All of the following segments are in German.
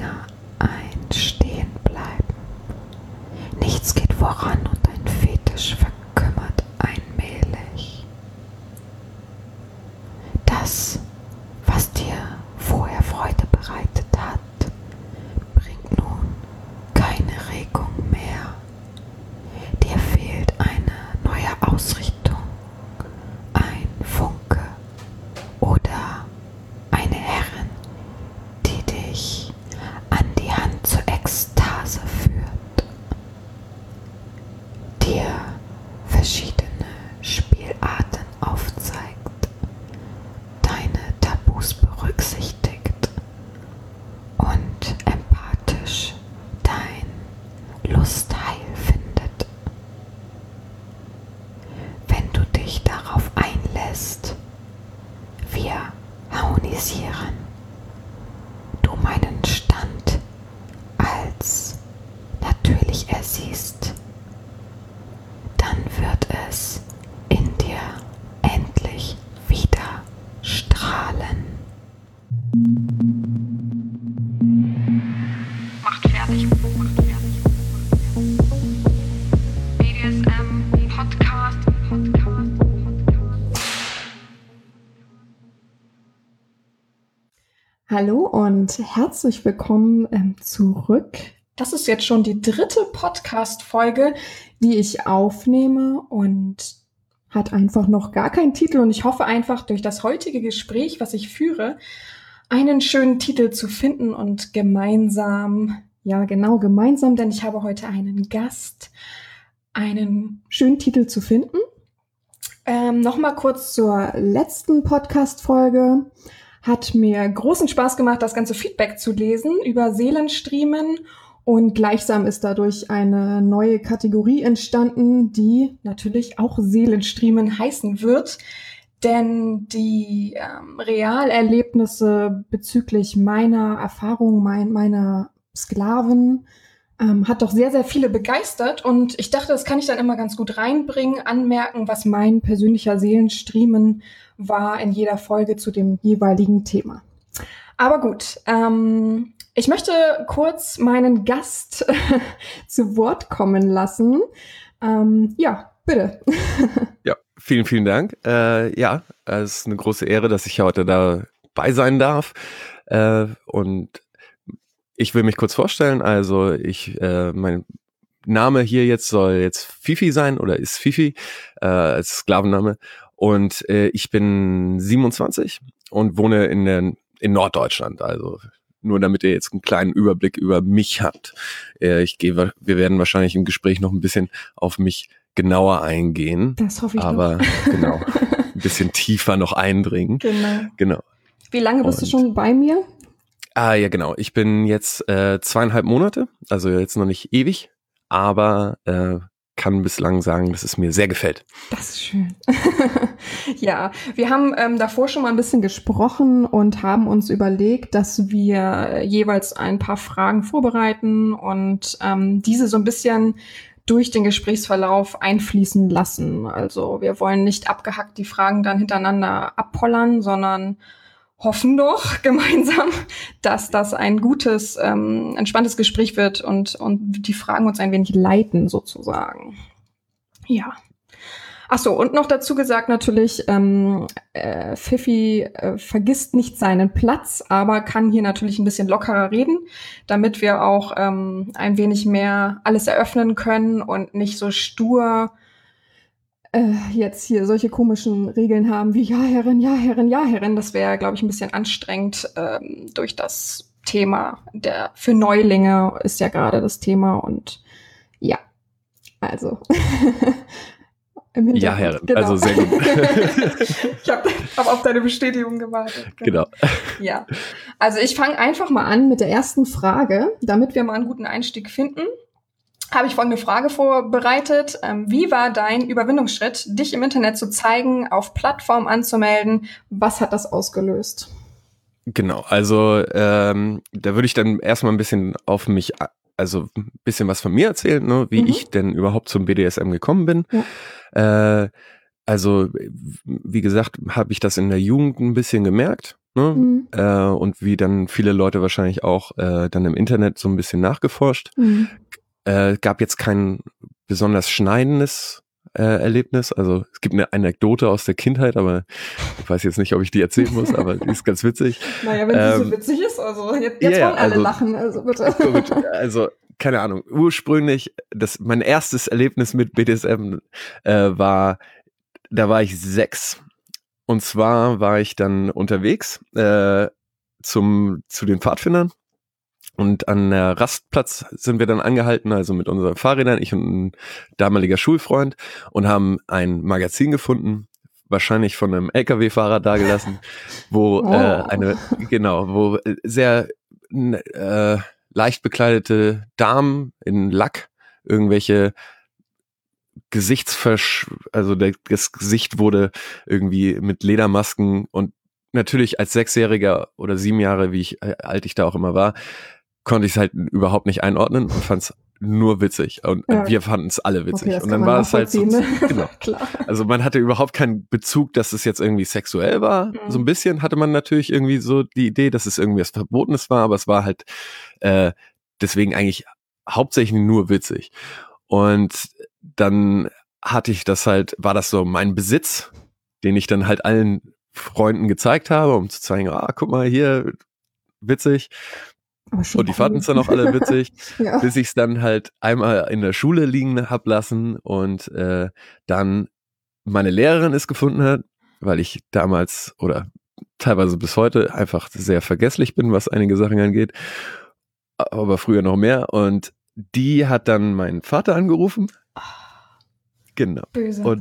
länger ein Stehenbleiben. Nichts geht voran und dein Fetisch verkümmert allmählich. Das, was dir vorher Freude bereitet hat, bringt nun keine Regung mehr. Dir fehlt eine neue Ausrichtung, ein Funke oder eine Herrin, die dich an die Hand zur Ekstase führt, dir verschiedene Spielarten aufzeigt, deine Tabus berücksichtigt und empathisch dein Lustheil findet. Wenn du dich darauf einlässt, wir harmonisieren, du meinen Stand als natürlich ersiehst, dann wird es in dir endlich wieder strahlen. Macht fertig. BDSM Podcast. Hallo und herzlich willkommen zurück. Das ist jetzt schon die 3. Podcast-Folge, die ich aufnehme und hat einfach noch gar keinen Titel. Und ich hoffe einfach durch das heutige Gespräch, was ich führe, einen schönen Titel zu finden und gemeinsam, denn ich habe heute einen Gast, einen schönen Titel zu finden. Nochmal kurz zur letzten Podcast-Folge. Hat mir großen Spaß gemacht, das ganze Feedback zu lesen über Seelenstriemen und gleichsam ist dadurch eine neue Kategorie entstanden, die natürlich auch Seelenstriemen heißen wird, denn die Realerlebnisse bezüglich meiner Erfahrung, meiner Sklaven hat doch sehr, sehr viele begeistert und ich dachte, das kann ich dann immer ganz gut reinbringen, anmerken, was mein persönlicher Seelenstriemen war in jeder Folge zu dem jeweiligen Thema. Aber gut, ich möchte kurz meinen Gast zu Wort kommen lassen. Ja, bitte. Ja, vielen, vielen Dank. Ja, es ist eine große Ehre, dass ich heute dabei sein darf. Und ich will mich kurz vorstellen. Also mein Name hier jetzt soll jetzt Fifi sein oder ist Fifi als Sklavenname. Und ich bin 27 und wohne in Norddeutschland. Also nur damit ihr jetzt einen kleinen Überblick über mich habt. Wir werden wahrscheinlich im Gespräch noch ein bisschen auf mich genauer eingehen. Das hoffe ich aber doch. Genau, ein bisschen tiefer noch eindringen. Genau. Wie lange bist du schon bei mir? Ja, genau. Ich bin jetzt 2,5 Monate, also jetzt noch nicht ewig, aber kann bislang sagen, dass es mir sehr gefällt. Das ist schön. Ja, wir haben davor schon mal ein bisschen gesprochen und haben uns überlegt, dass wir jeweils ein paar Fragen vorbereiten und diese so ein bisschen durch den Gesprächsverlauf einfließen lassen. Also wir wollen nicht abgehackt die Fragen dann hintereinander abpollern, sondern hoffen doch gemeinsam, dass das ein gutes, entspanntes Gespräch wird und die Fragen uns ein wenig leiten sozusagen. Ja. Ach so, und noch dazu gesagt natürlich, Fifi vergisst nicht seinen Platz, aber kann hier natürlich ein bisschen lockerer reden, damit wir auch ein wenig mehr alles eröffnen können und nicht so stur jetzt hier solche komischen Regeln haben wie ja, Herrin, ja, Herrin, ja, Herrin. Das wäre, glaube ich, ein bisschen anstrengend durch das Thema. Für Neulinge ist ja gerade das Thema und ja, also Ja, Herrin, genau. Also sehr gut. Ich hab auf deine Bestätigung gewartet. Genau. Ja, also ich fange einfach mal an mit der ersten Frage, damit wir mal einen guten Einstieg finden. Habe ich folgende Frage vorbereitet. Wie war dein Überwindungsschritt, dich im Internet zu zeigen, auf Plattformen anzumelden? Was hat das ausgelöst? Genau, also da würde ich dann erstmal ein bisschen auf mich, also ein bisschen was von mir erzählen, ne, wie ich denn überhaupt zum BDSM gekommen bin. Ja. Also wie gesagt, habe ich das in der Jugend ein bisschen gemerkt. ne? Und wie dann viele Leute wahrscheinlich auch dann im Internet so ein bisschen nachgeforscht. Gab jetzt kein besonders schneidendes Erlebnis. Also es gibt eine Anekdote aus der Kindheit, aber ich weiß jetzt nicht, ob ich die erzählen muss, aber die ist ganz witzig. Naja, wenn sie so witzig ist, also jetzt wollen alle lachen, also bitte. Gut, also keine Ahnung, ursprünglich, mein erstes Erlebnis mit BDSM da war ich 6. Und zwar war ich dann unterwegs zu den Pfadfindern. Und an der Rastplatz sind wir dann angehalten, also mit unseren Fahrrädern, ich und ein damaliger Schulfreund, und haben ein Magazin gefunden, wahrscheinlich von einem LKW-Fahrer dagelassen, wo wo sehr leicht bekleidete Damen in Lack irgendwelche also das Gesicht wurde irgendwie mit Ledermasken, und natürlich als 6-Jähriger oder 7 Jahre, wie alt ich da auch immer war, konnte ich es halt überhaupt nicht einordnen und fand es nur witzig. Und wir fanden es alle witzig. Okay, und dann war es halt so, genau. Klar. Also man hatte überhaupt keinen Bezug, dass es jetzt irgendwie sexuell war. So ein bisschen hatte man natürlich irgendwie so die Idee, dass es irgendwie was Verbotenes war, aber es war halt deswegen eigentlich hauptsächlich nur witzig. Und dann war das so mein Besitz, den ich dann halt allen Freunden gezeigt habe, um zu zeigen, guck mal hier, witzig. Und die fanden es dann auch alle witzig, bis ich es dann halt einmal in der Schule liegen hab lassen und dann meine Lehrerin es gefunden hat, weil ich damals oder teilweise bis heute einfach sehr vergesslich bin, was einige Sachen angeht, aber früher noch mehr. Und die hat dann meinen Vater angerufen. Genau. Böse. Und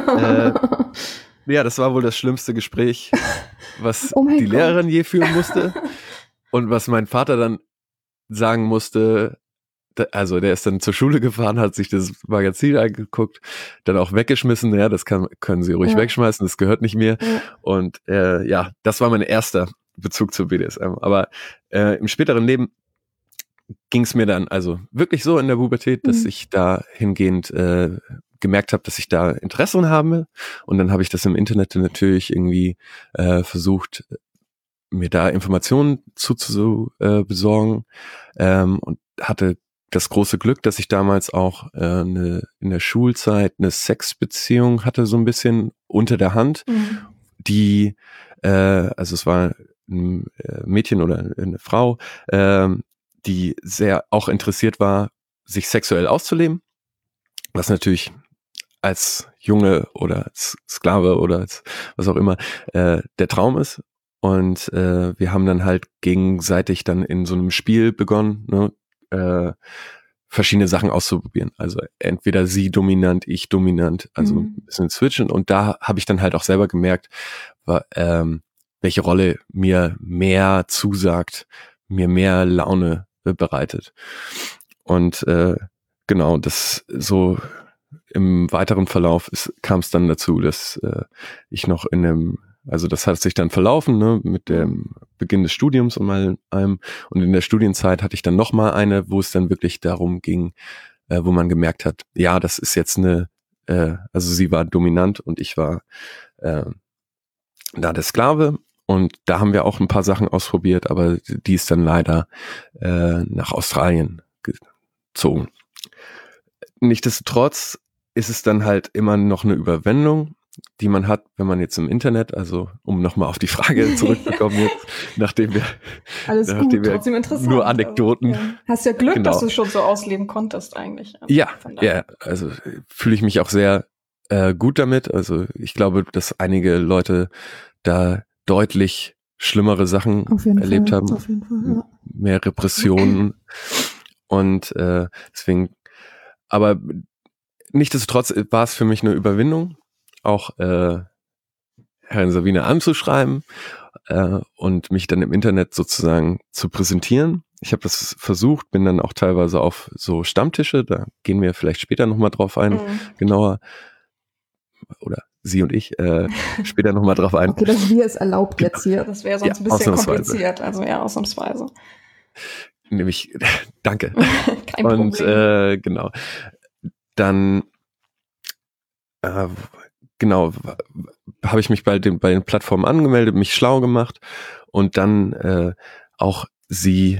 ja, das war wohl das schlimmste Gespräch, was die Lehrerin je führen musste. Und was mein Vater dann sagen musste, also der ist dann zur Schule gefahren, hat sich das Magazin angeguckt, dann auch weggeschmissen. Ja, das können Sie ruhig wegschmeißen, das gehört nicht mir. Ja. Und das war mein erster Bezug zu BDSM. Aber im späteren Leben ging es mir dann also wirklich so in der Pubertät, dass ich da hingehend gemerkt habe, dass ich da Interesse habe. Und dann habe ich das im Internet natürlich irgendwie versucht, mir da Informationen zu besorgen, und hatte das große Glück, dass ich damals auch in der Schulzeit eine Sexbeziehung hatte, so ein bisschen unter der Hand, die, also es war ein Mädchen oder eine Frau, die sehr auch interessiert war, sich sexuell auszuleben, was natürlich als Junge oder als Sklave oder als was auch immer der Traum ist. Und wir haben dann halt gegenseitig dann in so einem Spiel begonnen, ne, verschiedene Sachen auszuprobieren. Also entweder sie dominant, ich dominant, also ein bisschen switchen. Und da habe ich dann halt auch selber gemerkt, welche Rolle mir mehr zusagt, mir mehr Laune bereitet. Und genau, das so im weiteren Verlauf kam es dann dazu, dass ich noch also das hat sich dann verlaufen, ne, mit dem Beginn des Studiums und allem. Und in der Studienzeit hatte ich dann noch mal eine, wo es dann wirklich darum ging, wo man gemerkt hat, ja, das ist jetzt also sie war dominant und ich war da der Sklave. Und da haben wir auch ein paar Sachen ausprobiert, aber die ist dann leider nach Australien gezogen. Nichtsdestotrotz ist es dann halt immer noch eine Überwindung, die man hat, wenn man jetzt im Internet, also um nochmal auf die Frage zurückzukommen jetzt, nachdem wir trotzdem interessant, nur Anekdoten. Also, hast ja Glück, dass du schon so ausleben konntest eigentlich. Also ja, also fühle ich mich auch sehr gut damit. Also ich glaube, dass einige Leute da deutlich schlimmere Sachen erlebt haben. Auf jeden Fall, ja. Mehr Repressionen und deswegen, aber nichtsdestotrotz war es für mich eine Überwindung, auch Herrn Savine anzuschreiben und mich dann im Internet sozusagen zu präsentieren. Ich habe das versucht, bin dann auch teilweise auf so Stammtische, da gehen wir vielleicht später nochmal drauf ein, genauer, oder Sie und ich später nochmal drauf ein. Okay, das Wir ist erlaubt jetzt hier. Das wäre sonst ein bisschen kompliziert, also eher ausnahmsweise. Nämlich, danke. Kein Problem. Und genau, dann genau, habe ich mich bei den Plattformen angemeldet, mich schlau gemacht und dann auch sie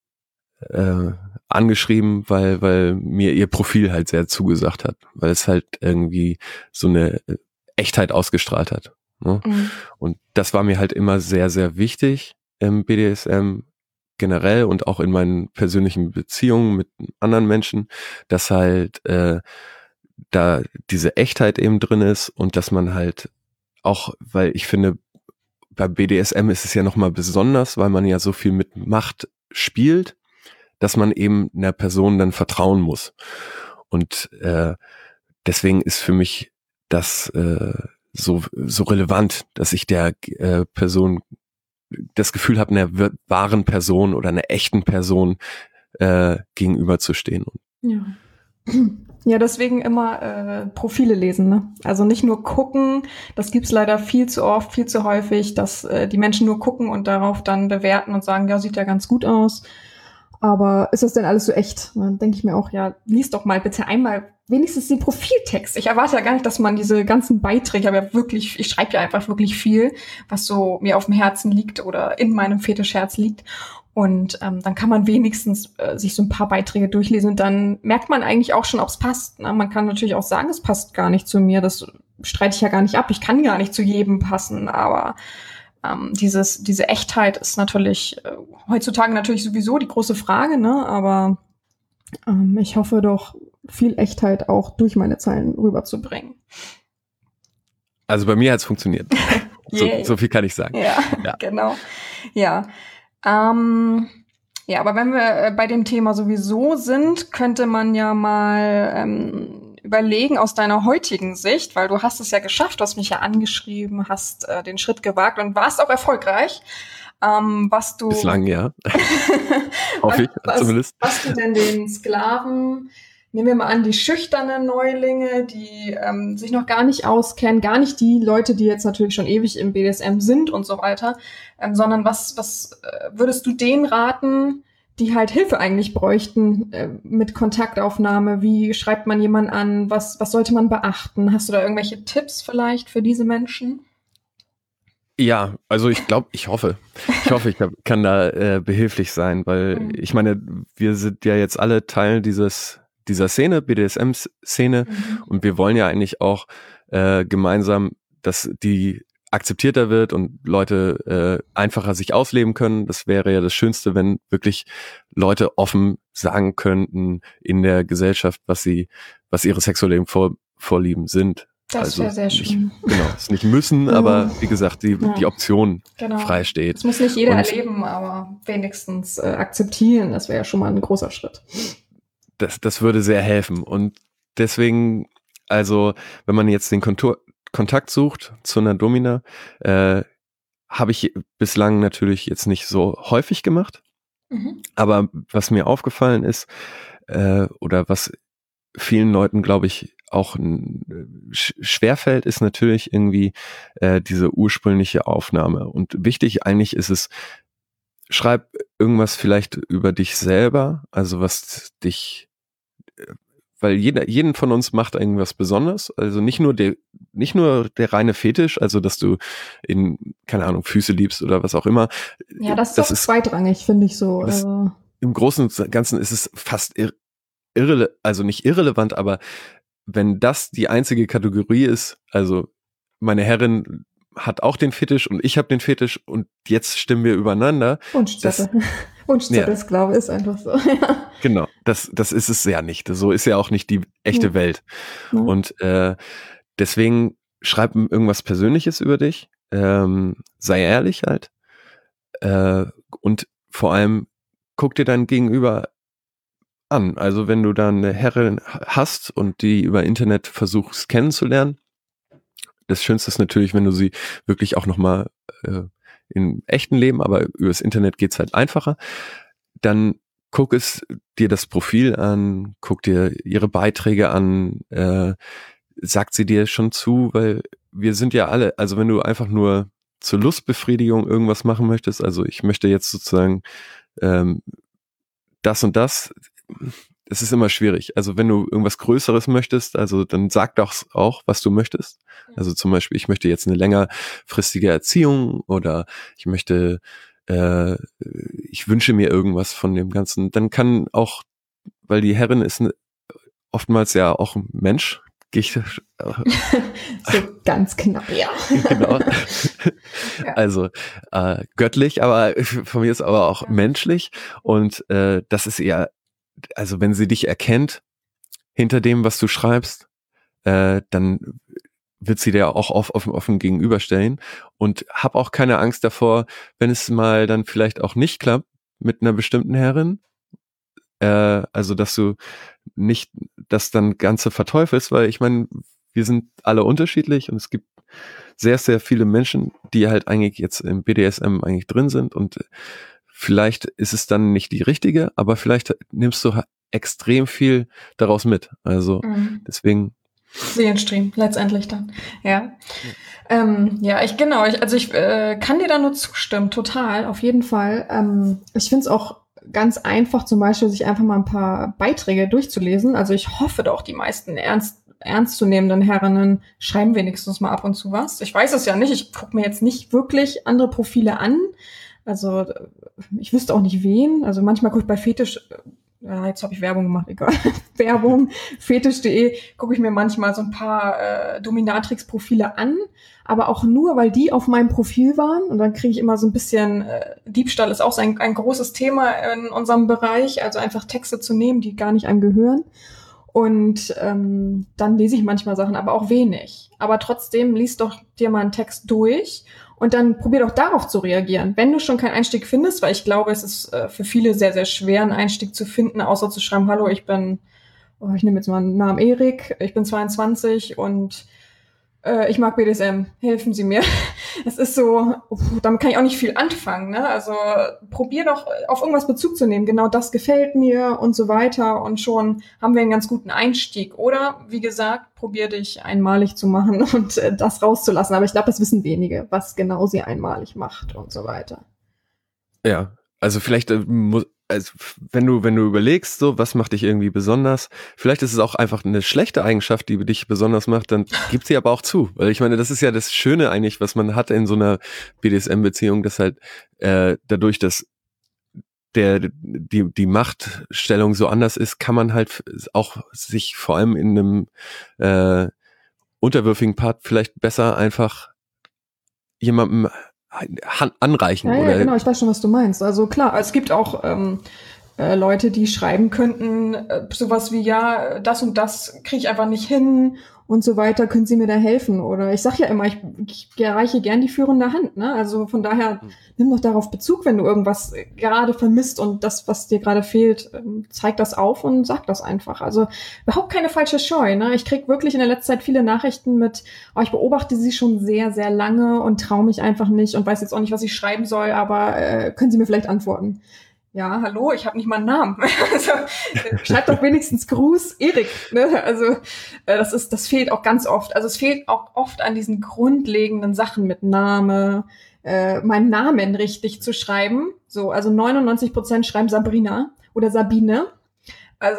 angeschrieben, weil mir ihr Profil halt sehr zugesagt hat, weil es halt irgendwie so eine Echtheit ausgestrahlt hat. Ne? Mhm. Und das war mir halt immer sehr, sehr wichtig im BDSM generell und auch in meinen persönlichen Beziehungen mit anderen Menschen, dass halt da diese Echtheit eben drin ist und dass man halt auch, weil ich finde, bei BDSM ist es ja nochmal besonders, weil man ja so viel mit Macht spielt, dass man eben einer Person dann vertrauen muss. Und deswegen ist für mich das so relevant, dass ich der Person das Gefühl habe, einer wahren Person oder einer echten Person gegenüberzustehen. Ja. Ja, deswegen immer Profile lesen, ne? Also nicht nur gucken, das gibt's leider viel zu oft, viel zu häufig, dass die Menschen nur gucken und darauf dann bewerten und sagen, ja, sieht ja ganz gut aus. Aber ist das denn alles so echt? Dann denke ich mir auch, ja, lies doch mal bitte einmal wenigstens den Profiltext. Ich erwarte ja gar nicht, dass man diese ganzen Beiträge, ich schreibe ja einfach wirklich viel, was so mir auf dem Herzen liegt oder in meinem Fetischherz liegt. Und dann kann man wenigstens sich so ein paar Beiträge durchlesen und dann merkt man eigentlich auch schon, ob es passt. Ne? Man kann natürlich auch sagen, es passt gar nicht zu mir. Das streite ich ja gar nicht ab. Ich kann gar nicht zu jedem passen, aber diese Echtheit ist natürlich heutzutage natürlich sowieso die große Frage, ne? Aber ich hoffe doch, viel Echtheit auch durch meine Zeilen rüberzubringen. Also bei mir hat es funktioniert. So viel kann ich sagen. Ja, genau. Ja. Ja, aber wenn wir bei dem Thema sowieso sind, könnte man ja mal überlegen aus deiner heutigen Sicht, weil du hast es ja geschafft, du hast mich ja angeschrieben, hast den Schritt gewagt und warst auch erfolgreich. Was du bislang, ja. Hoffe ich, zumindest. Was du denn den Sklaven, nehmen wir mal an, die schüchternen Neulinge, die sich noch gar nicht auskennen, gar nicht die Leute, die jetzt natürlich schon ewig im BDSM sind und so weiter, sondern was würdest du denen raten, die halt Hilfe eigentlich bräuchten mit Kontaktaufnahme? Wie schreibt man jemanden an? Was sollte man beachten? Hast du da irgendwelche Tipps vielleicht für diese Menschen? Ja, also ich hoffe, ich kann da behilflich sein, weil ich meine, wir sind ja jetzt alle Teil dieser Szene, BDSM-Szene, und wir wollen ja eigentlich auch gemeinsam, dass die akzeptierter wird und Leute einfacher sich ausleben können. Das wäre ja das Schönste, wenn wirklich Leute offen sagen könnten in der Gesellschaft, was ihre sexuellen Vorlieben sind. Das wäre sehr schön. Es nicht müssen, aber wie gesagt, die Option frei steht. Das muss nicht jeder erleben, aber wenigstens akzeptieren, das wäre ja schon mal ein großer Schritt. Das würde sehr helfen. Und deswegen, also wenn man jetzt den Kontakt sucht zu einer Domina, habe ich bislang natürlich jetzt nicht so häufig gemacht. Aber was mir aufgefallen ist, oder was vielen Leuten, glaube ich, auch schwerfällt, ist natürlich irgendwie diese ursprüngliche Aufnahme. Und wichtig eigentlich ist es, schreib irgendwas vielleicht über dich selber, also was dich, weil jeden von uns macht irgendwas besonders, also nicht nur der reine Fetisch, also dass du keine Ahnung, Füße liebst oder was auch immer. Ja, das ist zweitrangig, finde ich so. Im Großen und Ganzen ist es fast also nicht irrelevant, aber wenn das die einzige Kategorie ist, also meine Herrin hat auch den Fetisch und ich habe den Fetisch und jetzt stimmen wir übereinander. Wunschzettel-Sklave ist einfach so. Genau, das ist es ja nicht. So ist ja auch nicht die echte Welt. Ja. Und deswegen schreib irgendwas Persönliches über dich, sei ehrlich halt und vor allem guck dir dein Gegenüber an. Also wenn du da eine Herrin hast und die über Internet versuchst kennenzulernen, das Schönste ist natürlich, wenn du sie wirklich auch nochmal im echten Leben, aber übers Internet geht's halt einfacher, dann guck dir das Profil an, guck dir ihre Beiträge an, sagt sie dir schon zu, weil wir sind ja alle, also wenn du einfach nur zur Lustbefriedigung irgendwas machen möchtest, also ich möchte jetzt sozusagen das und das, es ist immer schwierig. Also wenn du irgendwas Größeres möchtest, also dann sag doch auch, was du möchtest. Also zum Beispiel, ich möchte jetzt eine längerfristige Erziehung oder ich möchte, ich wünsche mir irgendwas von dem Ganzen. Dann kann auch, weil die Herrin ist oftmals ja auch ein Mensch, gehe ich, So ganz knapp, ja. genau. Ja. Also göttlich, aber von mir ist aber auch menschlich. Und das ist eher, also wenn sie dich erkennt hinter dem, was du schreibst, dann wird sie dir auch offen gegenüberstellen. Und hab auch keine Angst davor, wenn es mal dann vielleicht auch nicht klappt mit einer bestimmten Herrin. Also dass du nicht das dann Ganze verteufelst, weil ich meine, wir sind alle unterschiedlich und es gibt sehr, sehr viele Menschen, die halt eigentlich jetzt im BDSM eigentlich drin sind und vielleicht ist es dann nicht die richtige, aber vielleicht nimmst du extrem viel daraus mit. Also deswegen. Seelenstream, letztendlich dann. Ja. Ja, ich kann dir da nur zustimmen, total, auf jeden Fall. Ich finde es auch ganz einfach, zum Beispiel sich einfach mal ein paar Beiträge durchzulesen. Also ich hoffe doch, die meisten ernstzunehmenden Herrinnen schreiben wenigstens mal ab und zu was. Ich weiß es ja nicht, ich gucke mir jetzt nicht wirklich andere Profile an. Also ich wüsste auch nicht wen. Also manchmal gucke ich bei Fetisch, jetzt habe ich Werbung gemacht, egal. Werbung, fetisch.de, gucke ich mir manchmal so ein paar Dominatrix-Profile an, aber auch nur, weil die auf meinem Profil waren. Und dann kriege ich immer so ein bisschen, Diebstahl ist auch so ein großes Thema in unserem Bereich, also einfach Texte zu nehmen, die gar nicht einem gehören. Und dann lese ich manchmal Sachen, aber auch wenig. Aber trotzdem liest doch dir mal einen Text durch und dann probier doch darauf zu reagieren. Wenn du schon keinen Einstieg findest, weil ich glaube, es ist für viele sehr, sehr schwer, einen Einstieg zu finden, außer zu schreiben, hallo, ich nehme jetzt mal einen Namen Erik, ich bin 22 und ich mag BDSM, helfen Sie mir. Es ist so, damit kann ich auch nicht viel anfangen, ne? Also probier doch auf irgendwas Bezug zu nehmen. Genau das gefällt mir und so weiter und schon haben wir einen ganz guten Einstieg. Oder, wie gesagt, probier dich einmalig zu machen und das rauszulassen. Aber ich glaube, das wissen wenige, was genau sie einmalig macht und so weiter. Ja, also vielleicht also wenn du überlegst, so was macht dich irgendwie besonders, vielleicht ist es auch einfach eine schlechte Eigenschaft, die dich besonders macht, dann gib sie aber auch zu, weil ich meine, das ist ja das Schöne eigentlich, was man hat in so einer BDSM-Beziehung, dass halt dadurch, dass die Machtstellung so anders ist, kann man halt auch sich vor allem in einem unterwürfigen Part vielleicht besser einfach jemandem anreichen. Ja, oder genau, ich weiß schon, was du meinst. Also klar, es gibt auch Leute, die schreiben könnten, sowas wie, ja, das und das kriege ich einfach nicht hin und so weiter, können Sie mir da helfen? Oder ich sag ja immer, ich reiche gern die führende Hand, ne? Also von daher, nimm doch darauf Bezug, wenn du irgendwas gerade vermisst und das, was dir gerade fehlt, zeig das auf und sag das einfach. Also überhaupt keine falsche Scheu, ne? Ich krieg wirklich in der letzten Zeit viele Nachrichten mit, ich beobachte sie schon sehr, sehr lange und traue mich einfach nicht und weiß jetzt auch nicht, was ich schreiben soll, aber können Sie mir vielleicht antworten? Ja, hallo, ich habe nicht mal einen Namen. Also, schreib doch wenigstens Gruß, Erik. Ne? Also das fehlt auch ganz oft. Also es fehlt auch oft an diesen grundlegenden Sachen mit Name, meinen Namen richtig zu schreiben. So, also 99% schreiben Sabrina oder Sabine. Also,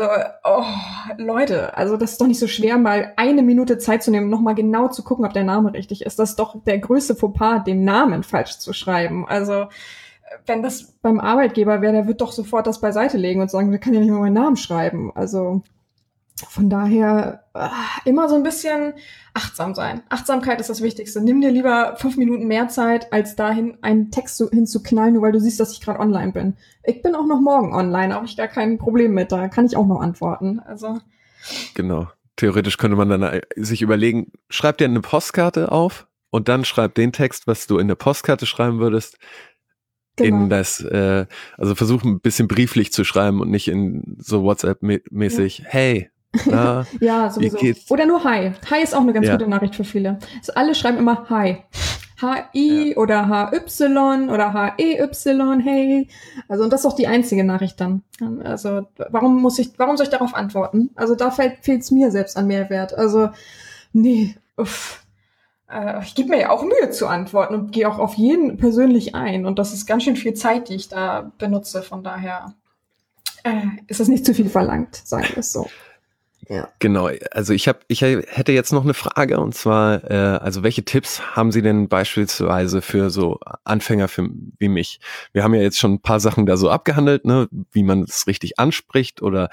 Leute, also das ist doch nicht so schwer, mal 1 Minute Zeit zu nehmen, nochmal genau zu gucken, ob der Name richtig ist. Das ist doch der größte Fauxpas, den Namen falsch zu schreiben. Also wenn das beim Arbeitgeber wäre, der wird doch sofort das beiseite legen und sagen, wir können ja nicht mal meinen Namen schreiben. Also von daher immer so ein bisschen achtsam sein. Achtsamkeit ist das Wichtigste. Nimm dir lieber 5 Minuten mehr Zeit, als dahin einen Text hinzuknallen, nur weil du siehst, dass ich gerade online bin. Ich bin auch noch morgen online, habe ich gar kein Problem mit. Da kann ich auch noch antworten. Also genau. Theoretisch könnte man dann sich überlegen, schreib dir eine Postkarte auf und dann schreib den Text, was du in der Postkarte schreiben würdest, genau. in das, also versuch ein bisschen brieflich zu schreiben und nicht in so WhatsApp-mäßig, hey, na, ja, sowieso. wie geht's? Oder nur Hi. Hi ist auch eine ganz gute Nachricht für viele. Also alle schreiben immer Hi. H-I oder H-Y oder H-E-Y, hey. Also, und das ist auch die einzige Nachricht dann. Also, warum soll ich darauf antworten? Also, da fehlt's mir selbst an Mehrwert. Also, nee, ich gebe mir ja auch Mühe zu antworten und gehe auch auf jeden persönlich ein. Und das ist ganz schön viel Zeit, die ich da benutze. Von daher, ist das nicht zu viel verlangt, sagen wir es so. Ja. Genau, also ich hätte jetzt noch eine Frage, und zwar, also welche Tipps haben Sie denn beispielsweise für so Anfänger wie mich? Wir haben ja jetzt schon ein paar Sachen da so abgehandelt, ne, wie man es richtig anspricht oder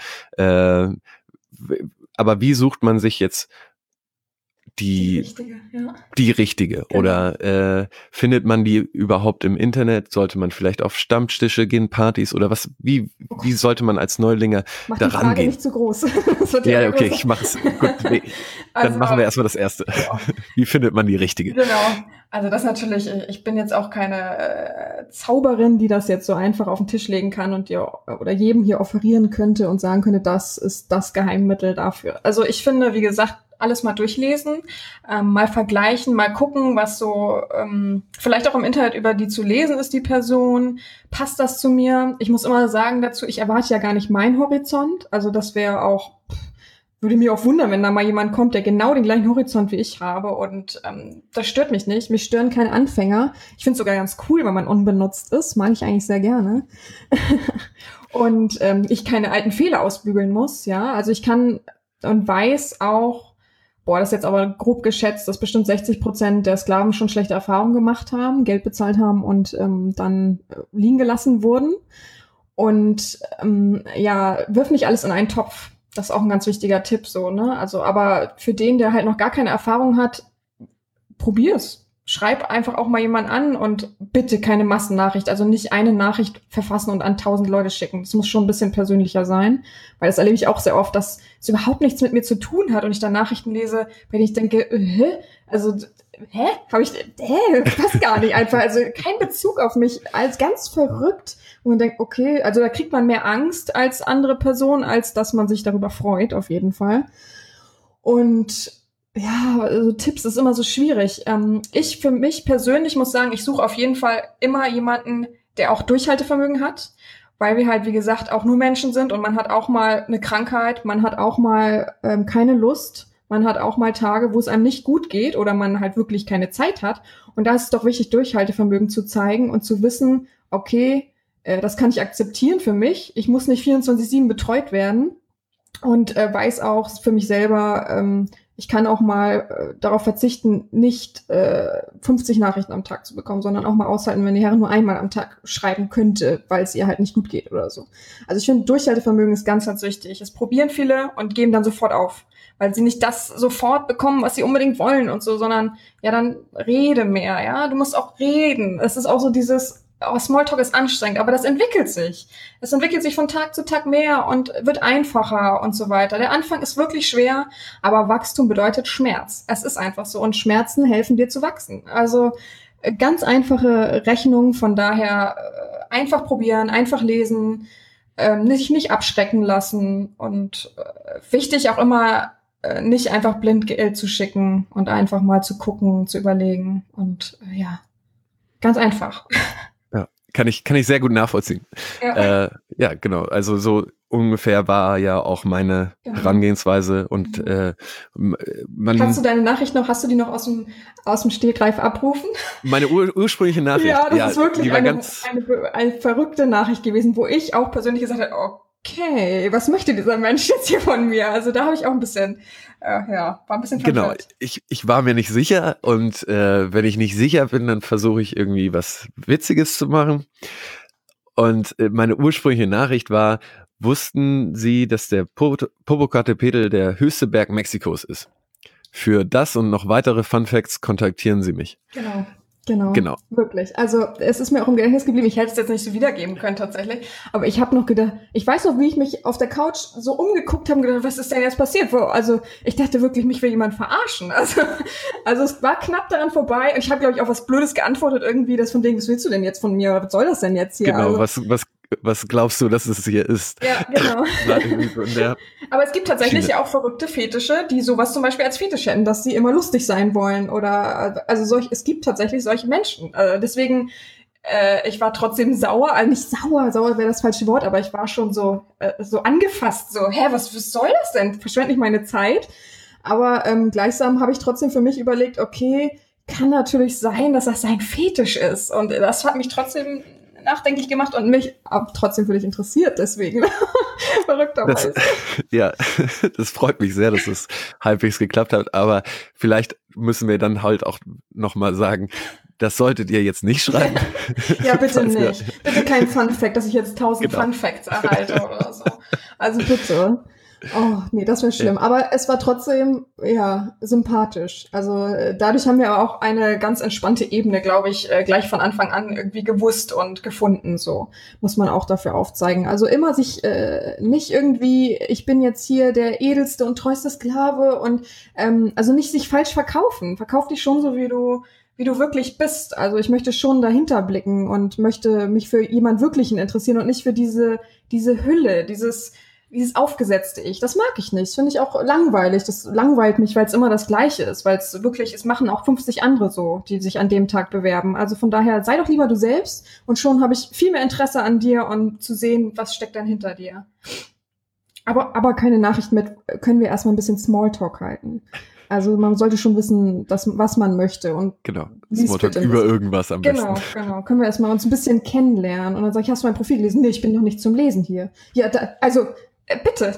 aber wie sucht man sich jetzt die richtige Genau. Oder findet man die überhaupt im Internet? Sollte man vielleicht auf Stammtische gehen, Partys oder was? Wie sollte man als Neulinger Mach da die Frage rangehen? nicht zu groß. Ja, okay, ich mach's. Gut, nee. Dann Also, machen wir erstmal das Erste. ja. Wie findet man die richtige? Genau. Also das natürlich, ich bin jetzt auch keine Zauberin, die das jetzt so einfach auf den Tisch legen kann und dir oder jedem hier offerieren könnte und sagen könnte, das ist das Geheimmittel dafür. Also ich finde, wie gesagt, alles mal durchlesen, mal vergleichen, mal gucken, was so vielleicht auch im Internet über die zu lesen ist, die Person. Passt das zu mir? Ich muss immer sagen dazu, ich erwarte ja gar nicht meinen Horizont. Also das wäre auch, würde mich auch wundern, wenn da mal jemand kommt, der genau den gleichen Horizont wie ich habe. Und das stört mich nicht. Mich stören keine Anfänger. Ich finde es sogar ganz cool, wenn man unbenutzt ist. Mag ich eigentlich sehr gerne. Und ich keine alten Fehler ausbügeln muss. Ja, also ich kann und weiß auch, das ist jetzt aber grob geschätzt, dass bestimmt 60% der Sklaven schon schlechte Erfahrungen gemacht haben, Geld bezahlt haben und dann liegen gelassen wurden. Und wirf nicht alles in einen Topf. Das ist auch ein ganz wichtiger Tipp, so, ne? Also, aber für den, der halt noch gar keine Erfahrung hat, probier's. Schreib einfach auch mal jemand an und bitte keine Massennachricht. Also nicht eine Nachricht verfassen und an 1000 Leute schicken. Das muss schon ein bisschen persönlicher sein, weil das erlebe ich auch sehr oft, dass es überhaupt nichts mit mir zu tun hat und ich dann Nachrichten lese, bei denen ich denke, passt gar nicht einfach. Also kein Bezug auf mich, als ganz verrückt. Und man denkt, okay, also da kriegt man mehr Angst als andere Personen, als dass man sich darüber freut, auf jeden Fall. Und ja, also Tipps ist immer so schwierig. Ich für mich persönlich muss sagen, ich suche auf jeden Fall immer jemanden, der auch Durchhaltevermögen hat, weil wir halt, wie gesagt, auch nur Menschen sind und man hat auch mal eine Krankheit, man hat auch mal keine Lust, man hat auch mal Tage, wo es einem nicht gut geht oder man halt wirklich keine Zeit hat. Und da ist es doch wichtig, Durchhaltevermögen zu zeigen und zu wissen, okay, das kann ich akzeptieren für mich. Ich muss nicht 24/7 betreut werden und weiß auch für mich selber, ich kann auch mal darauf verzichten, nicht 50 Nachrichten am Tag zu bekommen, sondern auch mal aushalten, wenn die Herren nur einmal am Tag schreiben könnte, weil es ihr halt nicht gut geht oder so. Also ich finde, Durchhaltevermögen ist ganz, ganz wichtig. Es probieren viele und geben dann sofort auf, weil sie nicht das sofort bekommen, was sie unbedingt wollen und so, sondern ja, dann rede mehr, ja. Du musst auch reden. Es ist auch so dieses, Smalltalk ist anstrengend, aber das entwickelt sich. Es entwickelt sich von Tag zu Tag mehr und wird einfacher und so weiter. Der Anfang ist wirklich schwer, aber Wachstum bedeutet Schmerz. Es ist einfach so und Schmerzen helfen dir zu wachsen. Also ganz einfache Rechnung, von daher einfach probieren, einfach lesen, nicht abschrecken lassen und wichtig auch immer nicht einfach blind Geld zu schicken und einfach mal zu gucken, zu überlegen und ganz einfach. Kann ich sehr gut nachvollziehen. Ja. Ja, genau. Also so ungefähr war ja auch meine Herangehensweise und Kannst du deine Nachricht noch, hast du die noch aus dem Stegreif abrufen? Meine ursprüngliche Nachricht. Ja, das ist wirklich eine verrückte Nachricht gewesen, wo ich auch persönlich gesagt habe, okay, was möchte dieser Mensch jetzt hier von mir? Also da habe ich auch ein bisschen, war ein bisschen verwirrt. Genau, ich war mir nicht sicher und wenn ich nicht sicher bin, dann versuche ich irgendwie was Witziges zu machen. Und meine ursprüngliche Nachricht war, wussten Sie, dass der Popocatépetl der höchste Berg Mexikos ist? Für das und noch weitere Fun Facts kontaktieren Sie mich. Genau. Wirklich. Also es ist mir auch im Gedächtnis geblieben. Ich hätte es jetzt nicht so wiedergeben können tatsächlich. Aber ich habe noch gedacht, ich weiß noch, wie ich mich auf der Couch so umgeguckt habe und gedacht, was ist denn jetzt passiert? Also ich dachte wirklich, mich will jemand verarschen. Also es war knapp daran vorbei. Und ich habe, glaube ich, auch was Blödes geantwortet irgendwie, das von dem, was willst du denn jetzt von mir? Was soll das denn jetzt hier? Genau, also, was glaubst du, dass es hier ist? Ja, genau. Aber es gibt tatsächlich ja auch verrückte Fetische, die sowas zum Beispiel als Fetisch hätten, dass sie immer lustig sein wollen oder es gibt tatsächlich solche Menschen. Deswegen, ich war trotzdem sauer, nicht sauer wäre das falsche Wort, aber ich war schon so angefasst, so, was soll das denn? Verschwende ich meine Zeit? Aber gleichsam habe ich trotzdem für mich überlegt, okay, kann natürlich sein, dass das sein Fetisch ist. Und das hat mich trotzdem nachdenklich gemacht und mich aber trotzdem für dich interessiert, deswegen. Verrückterweise. Ja, das freut mich sehr, dass es halbwegs geklappt hat, aber vielleicht müssen wir dann halt auch nochmal sagen, das solltet ihr jetzt nicht schreiben. Ja, bitte nicht. Bitte kein Fun-Fact, dass ich jetzt 1000 Genau. Fun-Facts erhalte oder so. Also bitte. Oh, nee, das wäre schlimm. Ja. Aber es war trotzdem, ja, sympathisch. Also dadurch haben wir auch eine ganz entspannte Ebene, glaube ich, gleich von Anfang an irgendwie gewusst und gefunden. So muss man auch dafür aufzeigen. Also immer sich nicht irgendwie, ich bin jetzt hier der edelste und treueste Sklave und also nicht sich falsch verkaufen. Verkauf dich schon so, wie du wirklich bist. Also ich möchte schon dahinter blicken und möchte mich für jemand Wirklichen interessieren und nicht für diese Hülle, dieses aufgesetzte Ich. Das mag ich nicht. Das finde ich auch langweilig. Das langweilt mich, weil es immer das Gleiche ist, weil es wirklich, es machen auch 50 andere so, die sich an dem Tag bewerben. Also von daher, sei doch lieber du selbst und schon habe ich viel mehr Interesse an dir und zu sehen, was steckt dann hinter dir. Aber keine Nachricht mit, können wir erstmal ein bisschen Smalltalk halten. Also man sollte schon wissen, was man möchte. Und Genau, lies Smalltalk bitte über nicht. irgendwas am besten. Genau. Können wir erstmal uns ein bisschen kennenlernen. Und dann sage ich, hast du mein Profil gelesen? Nee, ich bin noch nicht zum Lesen hier. Ja, also, bitte.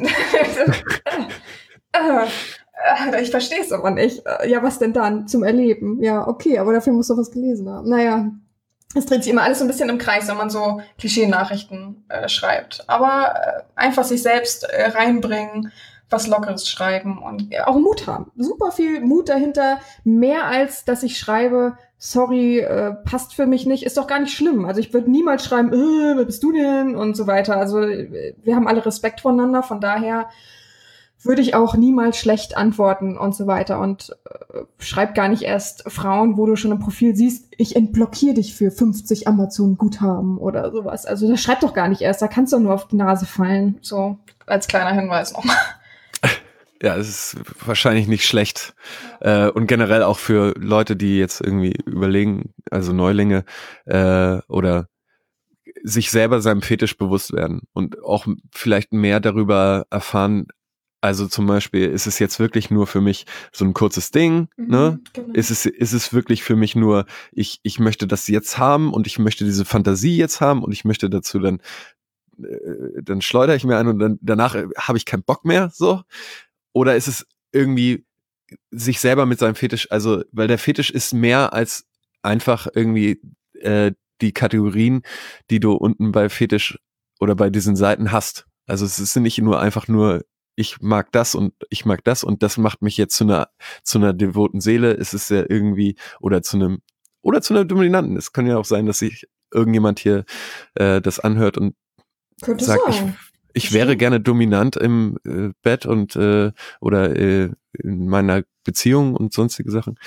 Ich verstehe es aber nicht. Ja, was denn dann? Zum Erleben. Ja, okay, aber dafür musst du was gelesen haben. Naja, es dreht sich immer alles so ein bisschen im Kreis, wenn man so Klischee-Nachrichten schreibt. Aber einfach sich selbst reinbringen, was Lockeres schreiben und auch Mut haben. Super viel Mut dahinter. Mehr als, dass ich schreibe, sorry, passt für mich nicht, ist doch gar nicht schlimm. Also ich würde niemals schreiben, wer bist du denn? Und so weiter. Also wir haben alle Respekt voneinander, von daher würde ich auch niemals schlecht antworten und so weiter. Und schreib gar nicht erst Frauen, wo du schon im Profil siehst, ich entblockiere dich für 50 Amazon-Guthaben oder sowas. Also das schreib doch gar nicht erst, da kannst du nur auf die Nase fallen. So als kleiner Hinweis nochmal. Ja, es ist wahrscheinlich nicht schlecht. Und generell auch für Leute, die jetzt irgendwie überlegen, also Neulinge, oder sich selber seinem Fetisch bewusst werden und auch vielleicht mehr darüber erfahren. Also zum Beispiel, ist es jetzt wirklich nur für mich so ein kurzes Ding, ne? Genau. Ist es wirklich für mich nur, ich möchte das jetzt haben und ich möchte diese Fantasie jetzt haben und ich möchte dazu dann schleudere ich mir ein und dann danach habe ich keinen Bock mehr, so. Oder ist es irgendwie sich selber mit seinem Fetisch, also, weil der Fetisch ist mehr als einfach irgendwie die Kategorien, die du unten bei Fetisch oder bei diesen Seiten hast. Also es ist nicht nur einfach nur, ich mag das und ich mag das und das macht mich jetzt zu einer devoten Seele. Es ist ja irgendwie, oder zu einer Dominanten. Es kann ja auch sein, dass sich irgendjemand hier das anhört und Könnte sagt, sein. ich wäre gerne dominant im Bett und oder in meiner Beziehung und sonstige Sachen.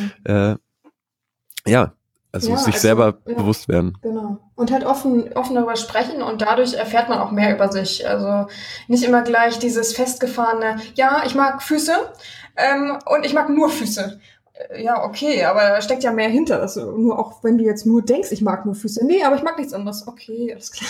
Ja, also Ja, sich also, selber ja. bewusst werden. Genau. Und halt offen darüber sprechen und dadurch erfährt man auch mehr über sich. Also nicht immer gleich dieses festgefahrene, ja, ich mag Füße und ich mag nur Füße. Ja, okay, aber da steckt ja mehr hinter. Also nur auch wenn du jetzt nur denkst, ich mag nur Füße. Nee, aber ich mag nichts anderes. Okay, alles klar.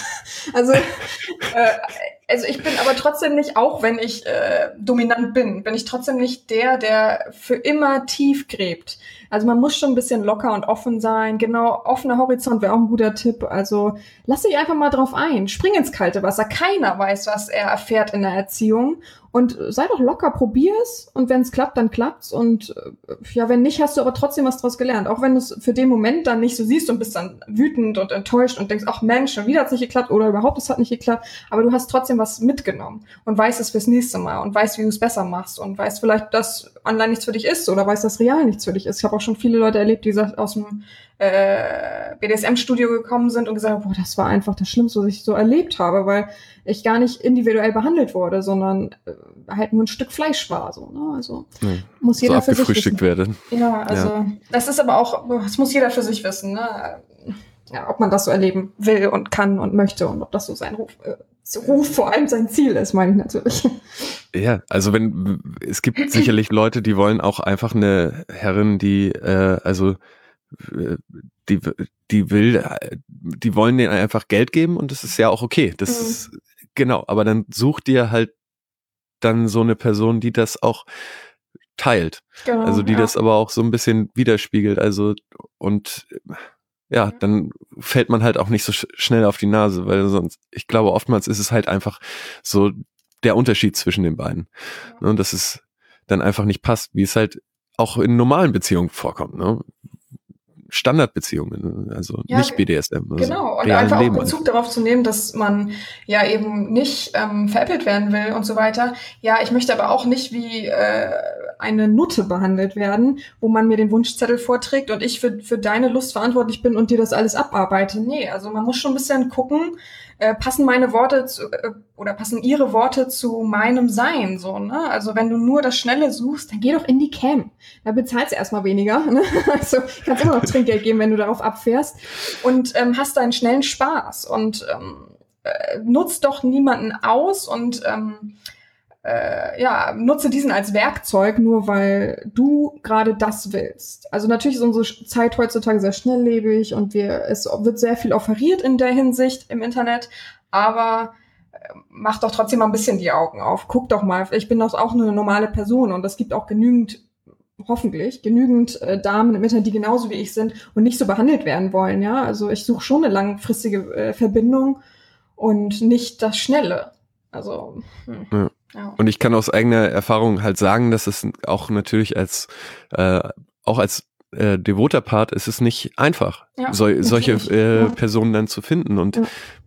Also ich bin aber trotzdem nicht, auch wenn ich dominant bin ich trotzdem nicht der für immer tief gräbt. Also man muss schon ein bisschen locker und offen sein. Genau, offener Horizont wäre auch ein guter Tipp. Also lass dich einfach mal drauf ein. Spring ins kalte Wasser. Keiner weiß, was er erfährt in der Erziehung. Und sei doch locker, probier's. Und wenn es klappt, dann klappt's. Und ja, wenn nicht, hast du aber trotzdem was draus gelernt. Auch wenn du es für den Moment dann nicht so siehst und bist dann wütend und enttäuscht und denkst, ach Mensch, schon wieder hat's nicht geklappt oder überhaupt, es hat nicht geklappt. Aber du hast trotzdem was mitgenommen und weißt es fürs nächste Mal und weißt, wie du es besser machst und weißt vielleicht, dass online nichts für dich ist oder weißt, dass real nichts für dich ist. Ich habe auch schon viele Leute erlebt, die aus dem BDSM-Studio gekommen sind und gesagt haben, boah, das war einfach das Schlimmste, was ich so erlebt habe, weil ich gar nicht individuell behandelt wurde, sondern halt nur ein Stück Fleisch war. So, ne? Also muss jeder so für sich abgefrühstückt wissen. werden. Ja, also das ist aber auch, das muss jeder für sich wissen, ne? Ja, ob man das so erleben will und kann und möchte und ob das so sein Ruf vor allem sein Ziel ist, meine ich natürlich. Ja, also es gibt sicherlich Leute, die wollen auch einfach eine Herrin, die die wollen denen einfach Geld geben und das ist ja auch okay. Das ist genau, aber dann such dir halt dann so eine Person, die das auch teilt. Genau, Also die das aber auch so ein bisschen widerspiegelt. Also und ja, dann fällt man halt auch nicht so schnell auf die Nase, weil sonst, ich glaube, oftmals ist es halt einfach so der Unterschied zwischen den beiden. Ne, und dass es dann einfach nicht passt, wie es halt auch in normalen Beziehungen vorkommt, ne? Standardbeziehungen, also Ja, nicht BDSM, also genau. Und realen einfach auch Leben. Bezug darauf zu nehmen, dass man ja eben nicht veräppelt werden will und so weiter. Ja, ich möchte aber auch nicht wie eine Nutte behandelt werden, wo man mir den Wunschzettel vorträgt und ich für deine Lust verantwortlich bin und dir das alles abarbeite. Nee, also man muss schon ein bisschen gucken, passen meine Worte oder passen ihre Worte zu meinem Sein, so, ne? Also wenn du nur das Schnelle suchst, dann geh doch in die Cam. Da bezahlst du erstmal weniger, ne? Also kannst immer noch Trinkgeld geben, wenn du darauf abfährst und hast deinen schnellen Spaß und nutzt doch niemanden aus und nutze diesen als Werkzeug, nur weil du gerade das willst. Also natürlich ist unsere Zeit heutzutage sehr schnelllebig und es wird sehr viel offeriert in der Hinsicht im Internet, aber mach doch trotzdem mal ein bisschen die Augen auf. Guck doch mal, ich bin doch auch eine normale Person und es gibt auch hoffentlich genügend Damen im Internet, die genauso wie ich sind und nicht so behandelt werden wollen, ja. Also ich suche schon eine langfristige Verbindung und nicht das Schnelle. Also, Ja. ja. Und ich kann aus eigener Erfahrung halt sagen, dass es auch natürlich als devoter Part ist es nicht einfach, Ja, solche natürlich. Personen dann zu finden. Und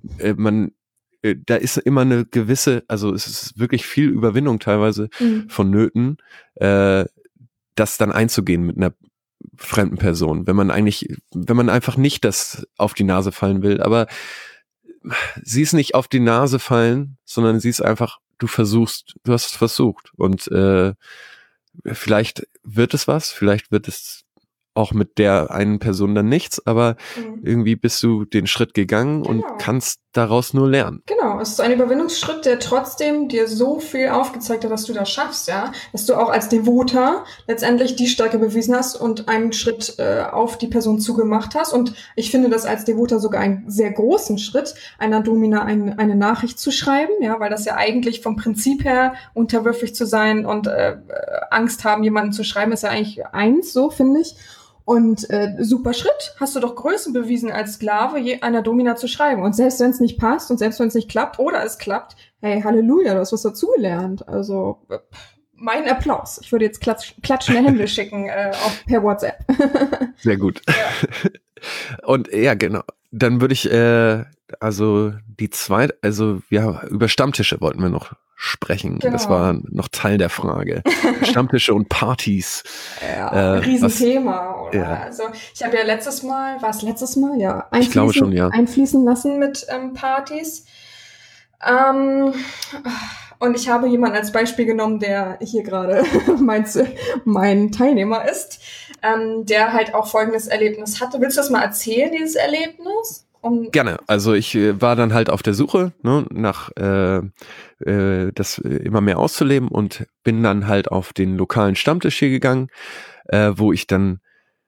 da ist immer eine gewisse, also es ist wirklich viel Überwindung teilweise vonnöten, das dann einzugehen mit einer fremden Person, wenn man einfach nicht das auf die Nase fallen will, aber sie ist nicht auf die Nase fallen, sondern sie ist einfach, du hast es versucht und vielleicht wird es was, vielleicht wird es auch mit der einen Person dann nichts, aber irgendwie bist du den Schritt gegangen und kannst daraus nur lernen. Genau, es ist ein Überwindungsschritt, der trotzdem dir so viel aufgezeigt hat, dass du das schaffst, ja, dass du auch als Devoter letztendlich die Stärke bewiesen hast und einen Schritt auf die Person zugemacht hast. Und ich finde das als Devoter sogar einen sehr großen Schritt, einer Domina eine Nachricht zu schreiben, ja, weil das ja eigentlich vom Prinzip her unterwürfig zu sein und Angst haben, jemanden zu schreiben, ist ja eigentlich eins, so finde ich. Und super Schritt, hast du doch Größe bewiesen als Sklave, einer Domina zu schreiben. Und selbst wenn es nicht passt und selbst wenn es nicht klappt oder es klappt, hey, Halleluja, du hast was dazugelernt. Also mein Applaus. Ich würde jetzt klatschende Hände schicken per WhatsApp. Sehr gut. Ja. Und ja, genau. Dann würde ich über Stammtische wollten wir noch sprechen. Genau. Das war noch Teil der Frage. Stammtische und Partys. Ja, ein Riesenthema. Oder? Ja. Also ich habe ja letztes Mal? Ja, ich glaube schon, ja. Einfließen lassen mit Partys. Und ich habe jemanden als Beispiel genommen, der hier gerade mein Teilnehmer ist, der halt auch folgendes Erlebnis hatte. Willst du das mal erzählen, dieses Erlebnis? Gerne. Also ich war dann halt auf der Suche, ne, nach das immer mehr auszuleben und bin dann halt auf den lokalen Stammtisch hier gegangen, wo ich dann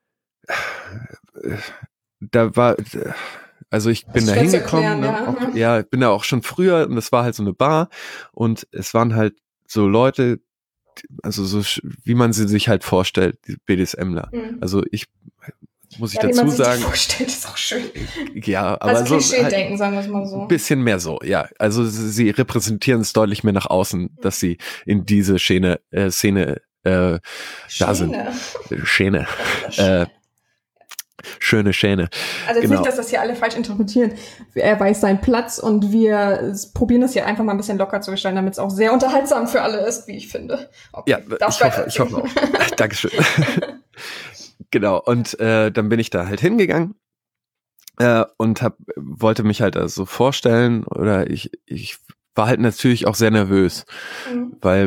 ich bin da hingekommen, bin da auch schon früher und das war halt so eine Bar und es waren halt so Leute, also so wie man sie sich halt vorstellt, die BDSMler. Also muss ich dazu sagen. Wie man sich vorstellt, ist auch schön. Ja, aber also Klischee-Denken, sagen wir es mal so. Ein bisschen mehr so, ja. Also sie repräsentieren es deutlich mehr nach außen, dass sie in diese Szene da sind. Schäne. Schöne Schäne. Also jetzt nicht, dass das hier alle falsch interpretieren. Er weiß seinen Platz und wir probieren es hier einfach mal ein bisschen locker zu gestalten, damit es auch sehr unterhaltsam für alle ist, wie ich finde. Okay, ja, ich hoffe auch. Dankeschön. Genau, und dann bin ich da halt hingegangen und wollte mich halt also vorstellen oder ich war halt natürlich auch sehr nervös, weil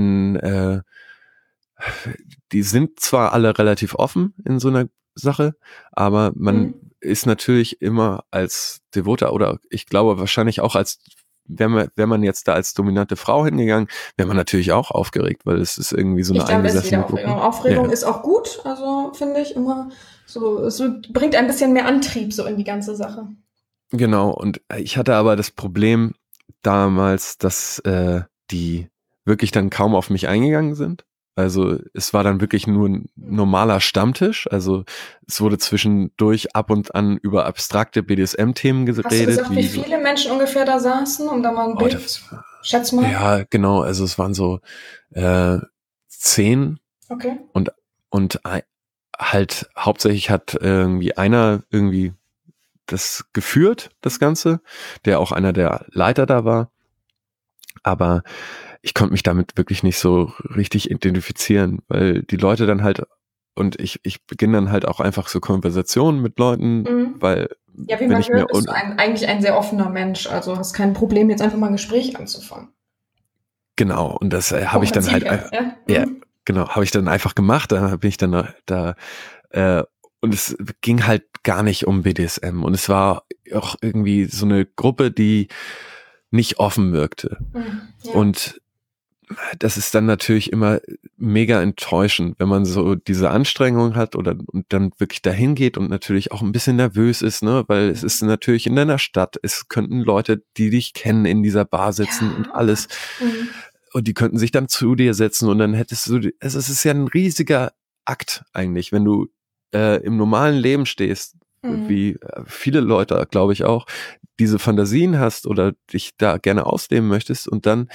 die sind zwar alle relativ offen in so einer Sache, aber man ist natürlich immer als Devoter oder ich glaube wahrscheinlich auch wäre man jetzt da als dominante Frau hingegangen, wäre man natürlich auch aufgeregt, weil es ist irgendwie so eine eingesessene Gruppe. Aufregung ist auch gut, also finde ich immer so, es bringt ein bisschen mehr Antrieb so in die ganze Sache. Genau, und ich hatte aber das Problem damals, dass die wirklich dann kaum auf mich eingegangen sind. Also es war dann wirklich nur ein normaler Stammtisch. Also es wurde zwischendurch ab und an über abstrakte BDSM-Themen geredet. Hast du gesagt, wie viele Menschen ungefähr da saßen, um da mal ein Bild? Schätz mal. Ja, genau. Also es waren so 10. Okay. Und halt hauptsächlich hat irgendwie einer irgendwie das geführt, das Ganze, der auch einer der Leiter da war. Aber ich konnte mich damit wirklich nicht so richtig identifizieren, weil die Leute dann halt, und ich beginne dann halt auch einfach so Konversationen mit Leuten, weil ja, wie man hört, bist du eigentlich ein sehr offener Mensch, also hast kein Problem, jetzt einfach mal ein Gespräch anzufangen. Genau, und das habe ich dann halt, genau, habe ich dann einfach gemacht, da bin ich dann da und es ging halt gar nicht um BDSM und es war auch irgendwie so eine Gruppe, die nicht offen wirkte. Ja. Und das ist dann natürlich immer mega enttäuschend, wenn man so diese Anstrengung hat und dann wirklich dahin geht und natürlich auch ein bisschen nervös ist, ne, weil es ist natürlich in deiner Stadt, es könnten Leute, die dich kennen, in dieser Bar sitzen und alles. Und die könnten sich dann zu dir setzen und dann hättest du, also es ist ja ein riesiger Akt eigentlich, wenn du im normalen Leben stehst, wie viele Leute, glaube ich auch, diese Fantasien hast oder dich da gerne ausleben möchtest und dann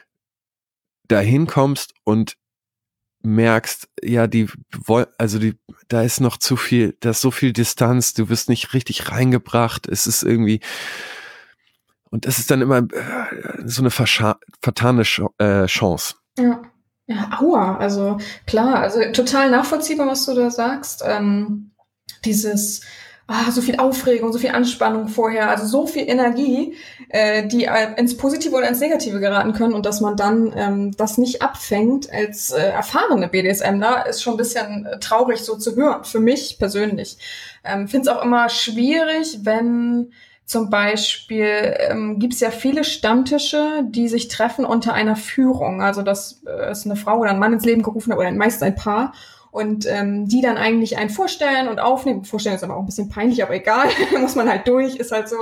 dahin kommst und merkst, ja, da ist noch zu viel, da ist so viel Distanz, du wirst nicht richtig reingebracht, es ist irgendwie, und das ist dann immer so eine vertane Chance. Ja, aua, also klar, also total nachvollziehbar, was du da sagst. Dieses so viel Aufregung, so viel Anspannung vorher, also so viel Energie, die ins Positive oder ins Negative geraten können und dass man dann das nicht abfängt als erfahrene BDSMler, ist schon ein bisschen traurig so zu hören, für mich persönlich. Finde es auch immer schwierig, wenn zum Beispiel gibt es ja viele Stammtische, die sich treffen unter einer Führung. Also das ist eine Frau oder ein Mann ins Leben gerufen hat oder meist ein Paar. Und die dann eigentlich einen vorstellen und aufnehmen. Vorstellen ist aber auch ein bisschen peinlich, aber egal. Muss man halt durch, ist halt so.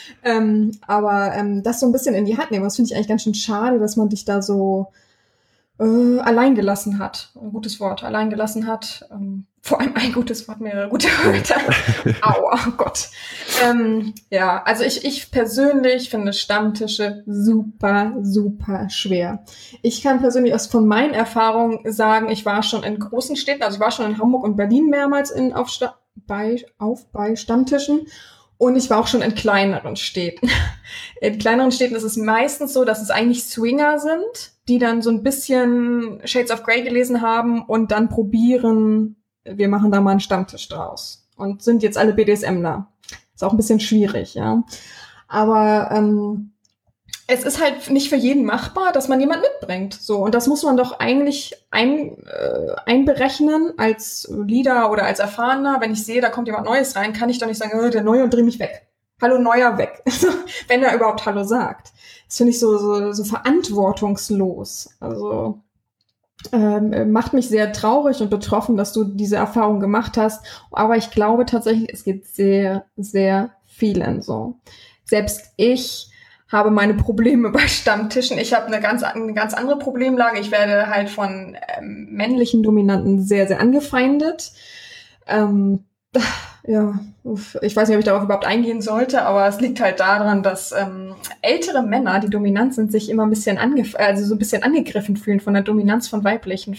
Aber das so ein bisschen in die Hand nehmen, das finde ich eigentlich ganz schön schade, dass man dich da so allein gelassen hat. Ein gutes Wort, allein gelassen hat. Vor allem ein gutes Wort, mehrere gute Wörter. Aua, oh Gott. Ja, also ich persönlich finde Stammtische super, super schwer. Ich kann persönlich aus von meinen Erfahrungen sagen, ich war schon in großen Städten, also ich war schon in Hamburg und Berlin mehrmals bei Stammtischen. Und ich war auch schon in kleineren Städten. In kleineren Städten ist es meistens so, dass es eigentlich Swinger sind, die dann so ein bisschen Shades of Grey gelesen haben und dann probieren, wir machen da mal einen Stammtisch draus. Und sind jetzt alle BDSMler. Ist auch ein bisschen schwierig, ja. Aber es ist halt nicht für jeden machbar, dass man jemand mitbringt. So, und das muss man doch eigentlich einberechnen als Leader oder als Erfahrener. Wenn ich sehe, da kommt jemand Neues rein, kann ich doch nicht sagen, der Neue und dreh mich weg. Hallo, Neuer, weg. Wenn er überhaupt Hallo sagt. Das finde ich so verantwortungslos. Also macht mich sehr traurig und betroffen, dass du diese Erfahrung gemacht hast. Aber ich glaube tatsächlich, es geht sehr, sehr vielen so. Selbst ich habe meine Probleme bei Stammtischen. Ich habe eine ganz andere Problemlage. Ich werde halt von männlichen Dominanten sehr, sehr angefeindet. Ja, ich weiß nicht, ob ich darauf überhaupt eingehen sollte, aber es liegt halt daran, dass ältere Männer, die dominant sind, sich immer ein bisschen so ein bisschen angegriffen fühlen von der Dominanz von weiblichen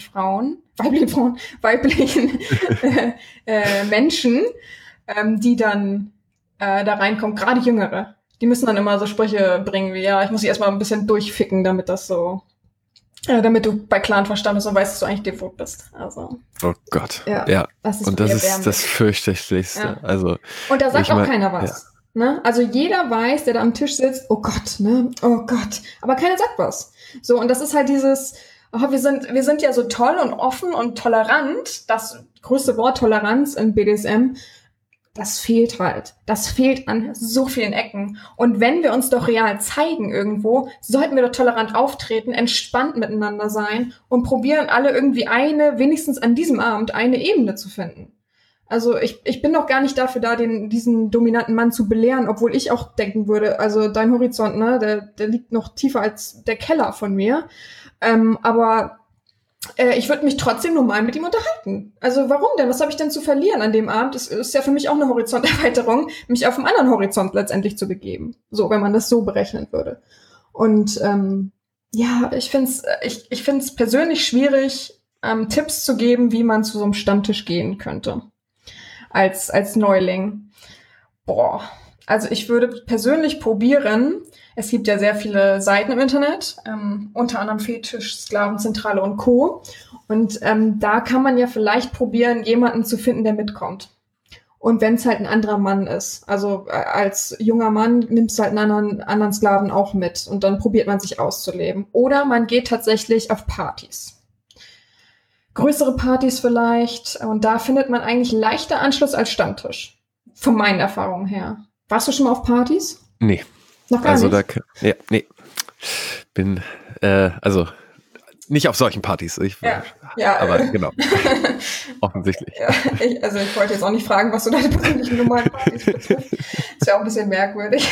Menschen, die dann da reinkommen, gerade Jüngere. Die müssen dann immer so Sprüche bringen wie, ja, ich muss dich erstmal ein bisschen durchficken, damit das so, damit du bei Clan verstanden bist und weißt, dass du eigentlich devot bist. Also. Oh Gott. Ja. Das ist das Fürchterlichste. Ja. Also. Und da sagt auch keiner was. Ja. Ne? Also jeder weiß, der da am Tisch sitzt, oh Gott, ne? Oh Gott. Aber keiner sagt was. So, und das ist halt dieses, wir sind ja so toll und offen und tolerant. Das größte Wort Toleranz in BDSM. Das fehlt halt. Das fehlt an so vielen Ecken. Und wenn wir uns doch real zeigen irgendwo, sollten wir doch tolerant auftreten, entspannt miteinander sein und probieren alle irgendwie wenigstens an diesem Abend eine Ebene zu finden. Also ich bin doch gar nicht dafür da, diesen dominanten Mann zu belehren, obwohl ich auch denken würde, also dein Horizont, ne, der liegt noch tiefer als der Keller von mir. Aber Ich würde mich trotzdem normal mit ihm unterhalten. Also warum denn? Was habe ich denn zu verlieren an dem Abend? Das ist ja für mich auch eine Horizonterweiterung, mich auf einen anderen Horizont letztendlich zu begeben. So, wenn man das so berechnen würde. Und ich find's persönlich schwierig, Tipps zu geben, wie man zu so einem Stammtisch gehen könnte. Als Neuling. Also ich würde persönlich probieren, es gibt ja sehr viele Seiten im Internet, unter anderem Fetisch, Sklavenzentrale und Co. Und da kann man ja vielleicht probieren, jemanden zu finden, der mitkommt. Und wenn es halt ein anderer Mann ist, also als junger Mann nimmst du halt einen anderen Sklaven auch mit und dann probiert man sich auszuleben. Oder man geht tatsächlich auf Partys. Größere Partys vielleicht, und da findet man eigentlich leichter Anschluss als Stammtisch. Von meinen Erfahrungen her. Warst du schon mal auf Partys? Nee. Noch gar nicht? Nee. Bin, nicht auf solchen Partys. Aber genau. Offensichtlich. Ja, ich wollte jetzt auch nicht fragen, was so deine persönlichen normalen Partys betrifft. Ist ja auch ein bisschen merkwürdig.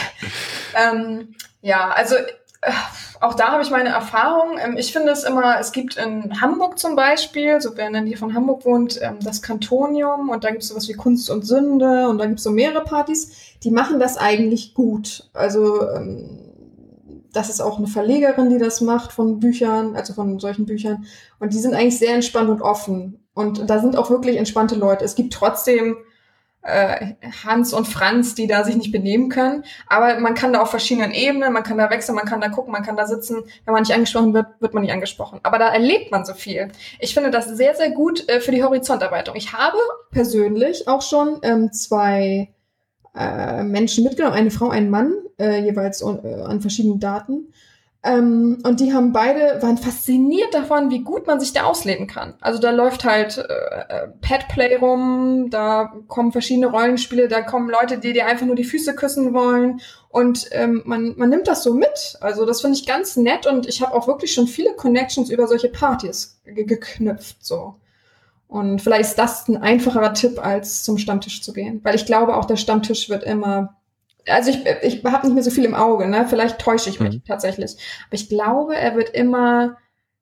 Auch da habe ich meine Erfahrung. Ich finde es gibt in Hamburg zum Beispiel, so wer in der Nähe von Hamburg wohnt, das Kantonium, und da gibt es sowas wie Kunst und Sünde, und da gibt es so mehrere Partys, die machen das eigentlich gut. Also das ist auch eine Verlegerin, die das macht von Büchern, also von solchen Büchern, und die sind eigentlich sehr entspannt und offen. Und da sind auch wirklich entspannte Leute. Es gibt trotzdem Hans und Franz, die da sich nicht benehmen können. Aber man kann da auf verschiedenen Ebenen, man kann da wechseln, man kann da gucken, man kann da sitzen. Wenn man nicht angesprochen wird, wird man nicht angesprochen. Aber da erlebt man so viel. Ich finde das sehr, sehr gut für die Horizonterweiterung. Ich habe persönlich auch schon 2 Menschen mitgenommen, eine Frau, einen Mann, jeweils an verschiedenen Daten. Und die waren fasziniert davon, wie gut man sich da ausleben kann. Also da läuft halt Petplay rum, da kommen verschiedene Rollenspiele, da kommen Leute, die dir einfach nur die Füße küssen wollen, und man nimmt das so mit. Also das finde ich ganz nett, und ich habe auch wirklich schon viele Connections über solche Partys geknüpft, so. Und vielleicht ist das ein einfacherer Tipp, als zum Stammtisch zu gehen. Weil ich glaube, auch der Stammtisch wird immer... Also ich habe nicht mehr so viel im Auge, ne? Vielleicht täusche ich mich tatsächlich. Aber ich glaube, er wird immer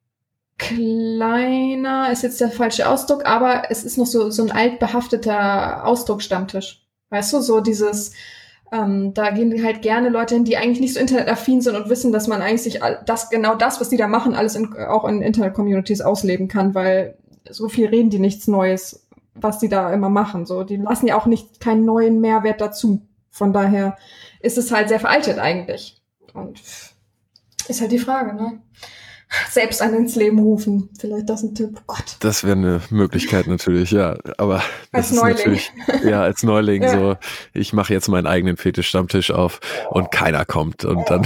kleiner, ist jetzt der falsche Ausdruck, aber es ist noch so ein altbehafteter Ausdruck-Stammtisch. Weißt du, so dieses, da gehen halt gerne Leute hin, die eigentlich nicht so internetaffin sind und wissen, dass man eigentlich sich genau das, was die da machen, alles auch in Internet-Communities ausleben kann, weil so viel reden die nichts Neues, was die da immer machen. So, die lassen ja auch keinen neuen Mehrwert dazu. Von daher ist es halt sehr veraltet eigentlich. Und ist halt die Frage, ne? Selbst einen ins Leben rufen. Vielleicht das ein Tipp. Gott. Das wäre eine Möglichkeit natürlich, ja. Aber als Neuling. Als Neuling so, ich mache jetzt meinen eigenen Fetisch-Stammtisch auf und keiner kommt. Und dann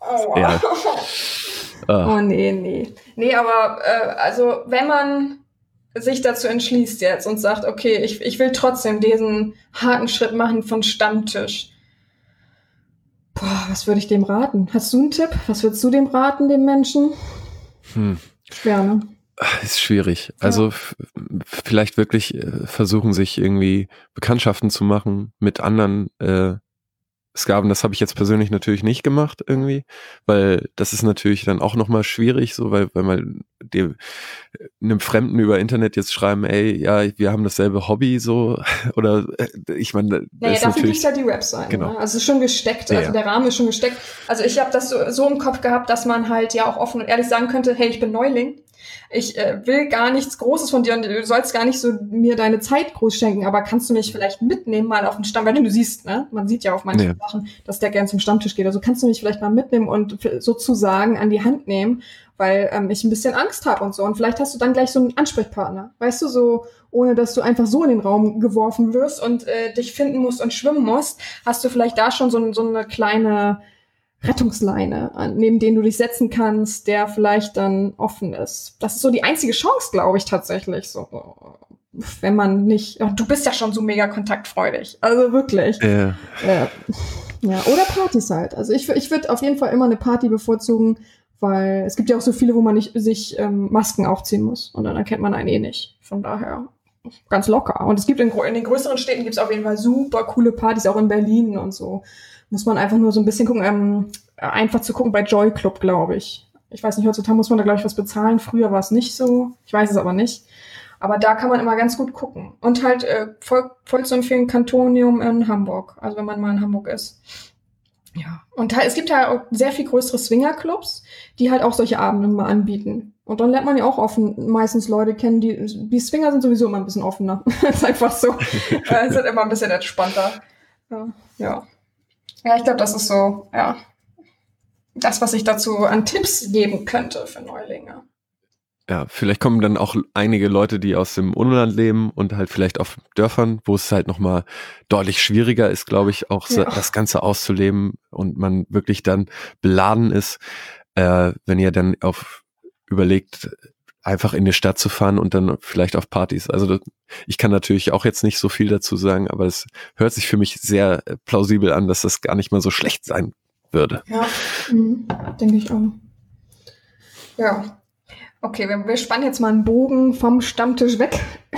Oh, nee. Nee, aber also wenn man sich dazu entschließt jetzt und sagt, okay, ich will trotzdem diesen harten Schritt machen von Stammtisch. Was würde ich dem raten? Hast du einen Tipp? Was würdest du dem raten, dem Menschen? Schwer, ne? Ist schwierig. Also vielleicht wirklich versuchen, sich irgendwie Bekanntschaften zu machen mit anderen Sklaven. Das habe ich jetzt persönlich natürlich nicht gemacht irgendwie, weil das ist natürlich dann auch nochmal schwierig, so weil man einem Fremden über Internet jetzt schreiben, ey, ja, wir haben dasselbe Hobby, so, oder ich meine, naja, dafür liegt halt die Website. Genau. Ne? Also es ist schon gesteckt, der Rahmen ist schon gesteckt. Also ich habe das so im Kopf gehabt, dass man halt ja auch offen und ehrlich sagen könnte, hey, ich bin Neuling. Ich will gar nichts Großes von dir und du sollst gar nicht so mir deine Zeit groß schenken, aber kannst du mich vielleicht mitnehmen mal auf den Stamm, weil du siehst, ne? Man sieht ja auf manchen Sachen, dass der gern zum Stammtisch geht. Also kannst du mich vielleicht mal mitnehmen und sozusagen an die Hand nehmen, weil ich ein bisschen Angst habe und so. Und vielleicht hast du dann gleich so einen Ansprechpartner, weißt du, so ohne dass du einfach so in den Raum geworfen wirst und dich finden musst und schwimmen musst, hast du vielleicht da schon so eine kleine Rettungsleine, neben denen du dich setzen kannst, der vielleicht dann offen ist. Das ist so die einzige Chance, glaube ich, tatsächlich. So, wenn man nicht, du bist ja schon so mega kontaktfreudig. Also wirklich. Ja, oder Partys halt. Also ich würde auf jeden Fall immer eine Party bevorzugen, weil es gibt ja auch so viele, wo man nicht sich Masken aufziehen muss. Und dann erkennt man einen eh nicht. Von daher ganz locker. Und es gibt in den größeren Städten gibt's auf jeden Fall super coole Partys, auch in Berlin und so. Muss man einfach nur so ein bisschen gucken, einfach zu gucken bei Joy Club, glaube ich. Ich weiß nicht, heutzutage muss man da, glaube ich, was bezahlen. Früher war es nicht so. Ich weiß es aber nicht. Aber da kann man immer ganz gut gucken. Und halt voll zu empfehlen, Cantonium in Hamburg. Also wenn man mal in Hamburg ist. Ja. Und es gibt ja auch sehr viel größere Swingerclubs, die halt auch solche Abende mal anbieten. Und dann lernt man ja auch meistens Leute kennen, die Swinger sind sowieso immer ein bisschen offener. Ist einfach so. Sind immer ein bisschen entspannter. Ja. Ja, ich glaube, das ist so, ja, das, was ich dazu an Tipps geben könnte für Neulinge. Ja, vielleicht kommen dann auch einige Leute, die aus dem Unland leben und halt vielleicht auf Dörfern, wo es halt nochmal deutlich schwieriger ist, glaube ich, auch das Ganze auszuleben und man wirklich dann beladen ist, wenn ihr dann überlegt, einfach in die Stadt zu fahren und dann vielleicht auf Partys. Also ich kann natürlich auch jetzt nicht so viel dazu sagen, aber es hört sich für mich sehr plausibel an, dass das gar nicht mal so schlecht sein würde. Ja, denke ich auch. Ja. Okay, wir spannen jetzt mal einen Bogen vom Stammtisch weg.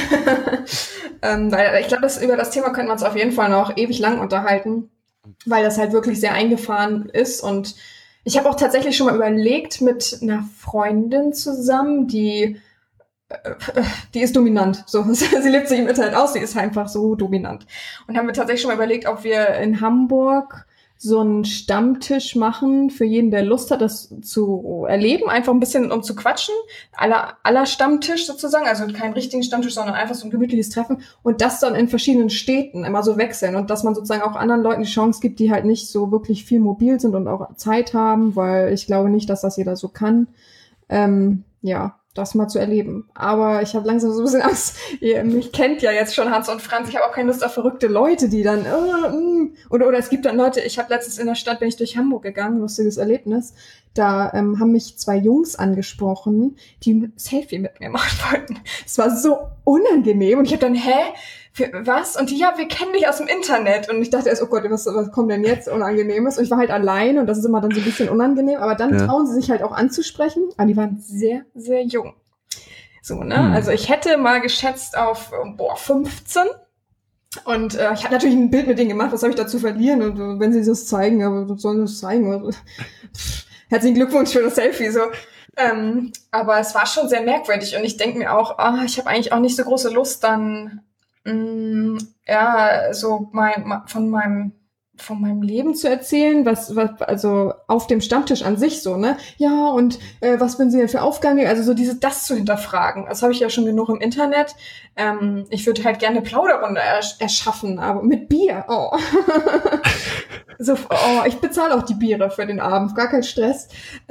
Weil ich glaube, über das Thema können wir uns auf jeden Fall noch ewig lang unterhalten, weil das halt wirklich sehr eingefahren ist. Und ich habe auch tatsächlich schon mal überlegt, mit einer Freundin zusammen, die ist dominant. So, sie lebt sich im Internet aus, sie ist einfach so dominant. Und haben wir tatsächlich schon mal überlegt, ob wir in Hamburg so einen Stammtisch machen für jeden, der Lust hat, das zu erleben, einfach ein bisschen um zu quatschen, aller Stammtisch sozusagen, also keinen richtigen Stammtisch, sondern einfach so ein gemütliches Treffen und das dann in verschiedenen Städten immer so wechseln und dass man sozusagen auch anderen Leuten die Chance gibt, die halt nicht so wirklich viel mobil sind und auch Zeit haben, weil ich glaube nicht, dass das jeder so kann, das mal zu erleben. Aber ich habe langsam so ein bisschen Angst. Mich kennt ja jetzt schon Hans und Franz. Ich habe auch keine Lust auf verrückte Leute, die dann oder es gibt dann Leute, ich habe letztens in der Stadt, bin ich durch Hamburg gegangen, lustiges Erlebnis, da haben mich 2 Jungs angesprochen, die ein Selfie mit mir machen wollten. Es war so unangenehm und ich habe dann, für was? Und wir kennen dich aus dem Internet. Und ich dachte erst, oh Gott, was kommt denn jetzt Unangenehmes? Und ich war halt allein und das ist immer dann so ein bisschen unangenehm. Aber dann trauen sie sich halt auch anzusprechen. Aber die waren sehr, sehr jung. So, ne? Also ich hätte mal geschätzt auf 15. Und ich habe natürlich ein Bild mit denen gemacht. Was habe ich da zu verlieren? Und wenn sie das zeigen, was sollen sie das zeigen? Herzlichen Glückwunsch für das Selfie. So. Aber es war schon sehr merkwürdig. Und ich denke mir auch, ich habe eigentlich auch nicht so große Lust, dann so von meinem Leben zu erzählen, was also auf dem Stammtisch an sich so, ne? Ja, und was bin Sie denn für Aufgaben? Also so das zu hinterfragen. Das habe ich ja schon genug im Internet. Ich würde halt gerne eine Plauderrunde erschaffen, aber mit Bier. Oh. Ich bezahle auch die Biere für den Abend, gar kein Stress.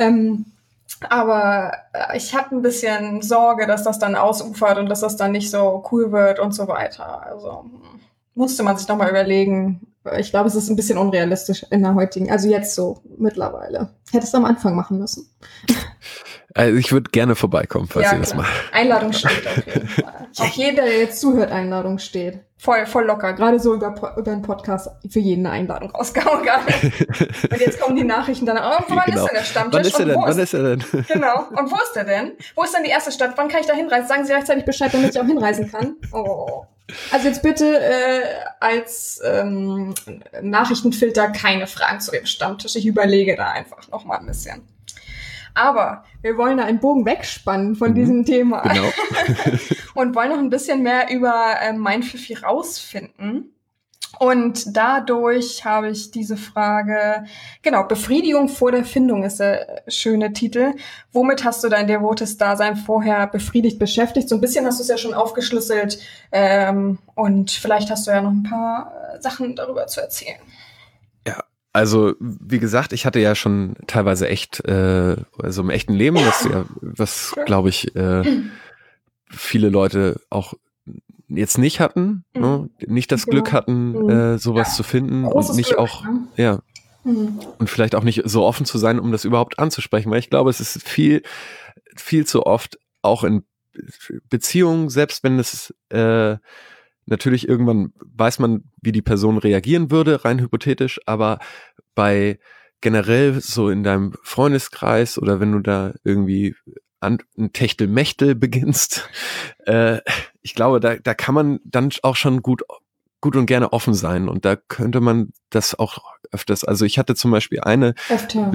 Aber ich habe ein bisschen Sorge, dass das dann ausufert und dass das dann nicht so cool wird und so weiter. Also musste man sich nochmal überlegen. Ich glaube, es ist ein bisschen unrealistisch in der heutigen, also jetzt so mittlerweile. Hätte es am Anfang machen müssen. Also ich würde gerne vorbeikommen, falls ihr das macht. Einladung steht auf jeden Fall. Auch jeder, der jetzt zuhört, Einladung steht. Voll locker. Gerade so über einen Podcast für jeden eine Einladung rausgehauen. Und jetzt kommen die Nachrichten dann, wann ist denn der Stammtisch? Wann ist er denn? Genau. Und wo ist der denn? Wo ist denn die erste Stadt? Wann kann ich da hinreisen? Sagen Sie rechtzeitig Bescheid, damit ich auch hinreisen kann. Oh. Also jetzt bitte als Nachrichtenfilter keine Fragen zu dem Stammtisch. Ich überlege da einfach noch mal ein bisschen. Aber wir wollen da einen Bogen wegspannen von diesem Thema. Genau. Und wollen noch ein bisschen mehr über mein Fifi rausfinden. Und dadurch habe ich diese Frage, genau, Befriedigung vor der Findung ist der schöne Titel. Womit hast du dein devotes Dasein vorher befriedigt beschäftigt? So ein bisschen hast du es ja schon aufgeschlüsselt. Und vielleicht hast du ja noch ein paar Sachen darüber zu erzählen. Also, wie gesagt, ich hatte ja schon teilweise also im echten Leben, was glaube ich, viele Leute auch jetzt nicht hatten, ne? Nicht das Glück hatten, sowas zu finden großes und nicht Glück, auch, und vielleicht auch nicht so offen zu sein, um das überhaupt anzusprechen, weil ich glaube, es ist viel, viel zu oft auch in Beziehungen, selbst wenn es natürlich irgendwann weiß man, wie die Person reagieren würde, rein hypothetisch, aber bei generell so in deinem Freundeskreis oder wenn du da irgendwie ein Techtelmechtel beginnst, ich glaube, da kann man dann auch schon gut und gerne offen sein und da könnte man das auch öfters, also ich hatte zum Beispiel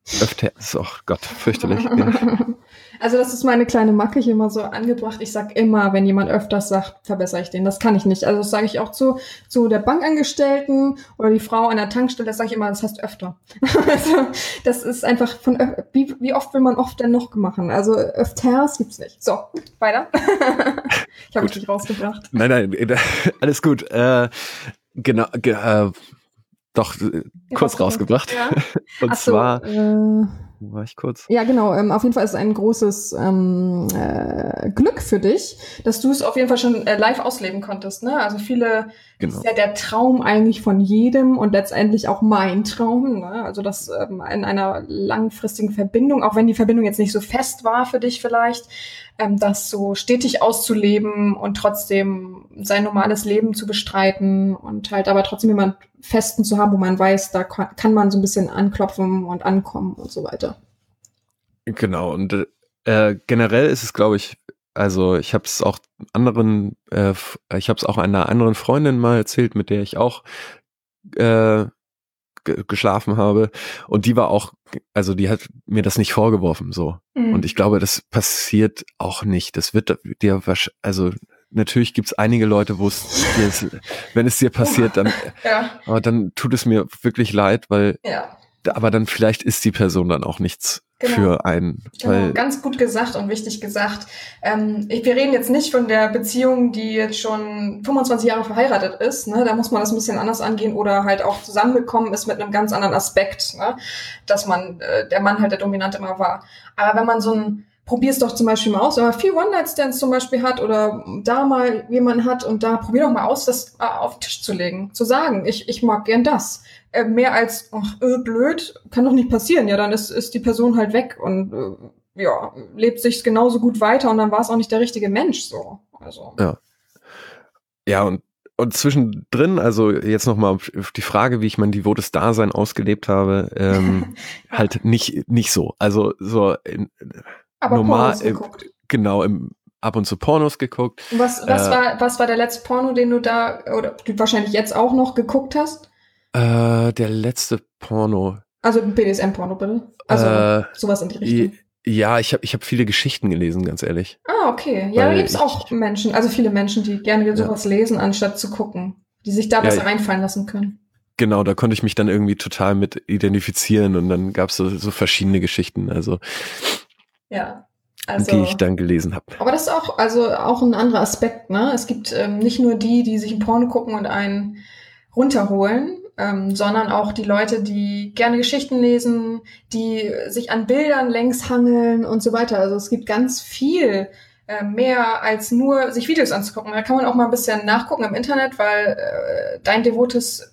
Öfter ist auch Gott, fürchterlich. Ja. Also das ist meine kleine Macke hier immer so angebracht. Ich sag immer, wenn jemand öfters sagt, verbessere ich den. Das kann ich nicht. Also das sage ich auch zu der Bankangestellten oder die Frau an der Tankstelle. Das sage ich immer, das heißt öfter. Also das ist einfach wie oft will man oft denn noch machen? Also öfters gibt's nicht. So, weiter. Ich habe mich nicht rausgebracht. Nein, alles gut. Genau, doch, kurz rausgebracht. Ja. Und Ach so, zwar, wo war ich kurz? Ja, genau. Auf jeden Fall ist es ein großes Glück für dich, dass du es auf jeden Fall schon live ausleben konntest. Ne? Also viele, Genau. Das ist ja der Traum eigentlich von jedem und letztendlich auch mein Traum. Ne? Also das in einer langfristigen Verbindung, auch wenn die Verbindung jetzt nicht so fest war für dich vielleicht, das so stetig auszuleben und trotzdem sein normales Leben zu bestreiten und halt aber trotzdem jemand Festen zu haben, wo man weiß, da kann man so ein bisschen anklopfen und ankommen und so weiter. Genau, und generell ist es, glaube ich, also ich habe es auch einer anderen Freundin mal erzählt, mit der ich auch geschlafen habe, und die war auch, also die hat mir das nicht vorgeworfen, so. Und ich glaube, das passiert auch nicht. Das wird dir wahrscheinlich, also natürlich gibt's einige Leute, wenn es dir passiert, dann, aber dann tut es mir wirklich leid, weil, aber dann vielleicht ist die Person dann auch nichts für einen. Genau, ganz gut gesagt und wichtig gesagt. Wir reden jetzt nicht von der Beziehung, die jetzt schon 25 Jahre verheiratet ist. Ne? Da muss man das ein bisschen anders angehen oder halt auch zusammengekommen ist mit einem ganz anderen Aspekt, ne? Dass der Mann halt der Dominante immer war. Aber wenn man probier's doch zum Beispiel mal aus, wenn man viel One-Night-Stands zum Beispiel hat oder da mal jemanden hat und da probier doch mal aus, das auf den Tisch zu legen, zu sagen, ich mag gern das. Mehr als, blöd, kann doch nicht passieren. Ja, dann ist die Person halt weg und lebt sich genauso gut weiter und dann war es auch nicht der richtige Mensch so. Also. Ja, und zwischendrin, also jetzt nochmal auf die Frage, wie ich mein devotes Dasein ausgelebt habe, halt nicht so. Also so aber normal, Pornos geguckt. Genau, ab und zu Pornos geguckt. Was war der letzte Porno, den du da, oder du wahrscheinlich jetzt auch noch geguckt hast? Der letzte Porno. Also BDSM-Porno, bitte? Also sowas in die Richtung. Ja, ich hab viele Geschichten gelesen, ganz ehrlich. Ah, okay. Ja, da gibt's auch Menschen, also viele Menschen, die gerne sowas lesen, anstatt zu gucken. Die sich da was reinfallen lassen können. Genau, da konnte ich mich dann irgendwie total mit identifizieren und dann gab's so verschiedene Geschichten, also die ich dann gelesen habe. Aber das ist auch ein anderer Aspekt, ne? Es gibt nicht nur die sich ein Porno gucken und einen runterholen, sondern auch die Leute, die gerne Geschichten lesen, die sich an Bildern längs hangeln und so weiter. Also es gibt ganz viel mehr als nur sich Videos anzugucken. Da kann man auch mal ein bisschen nachgucken im Internet, weil dein devotes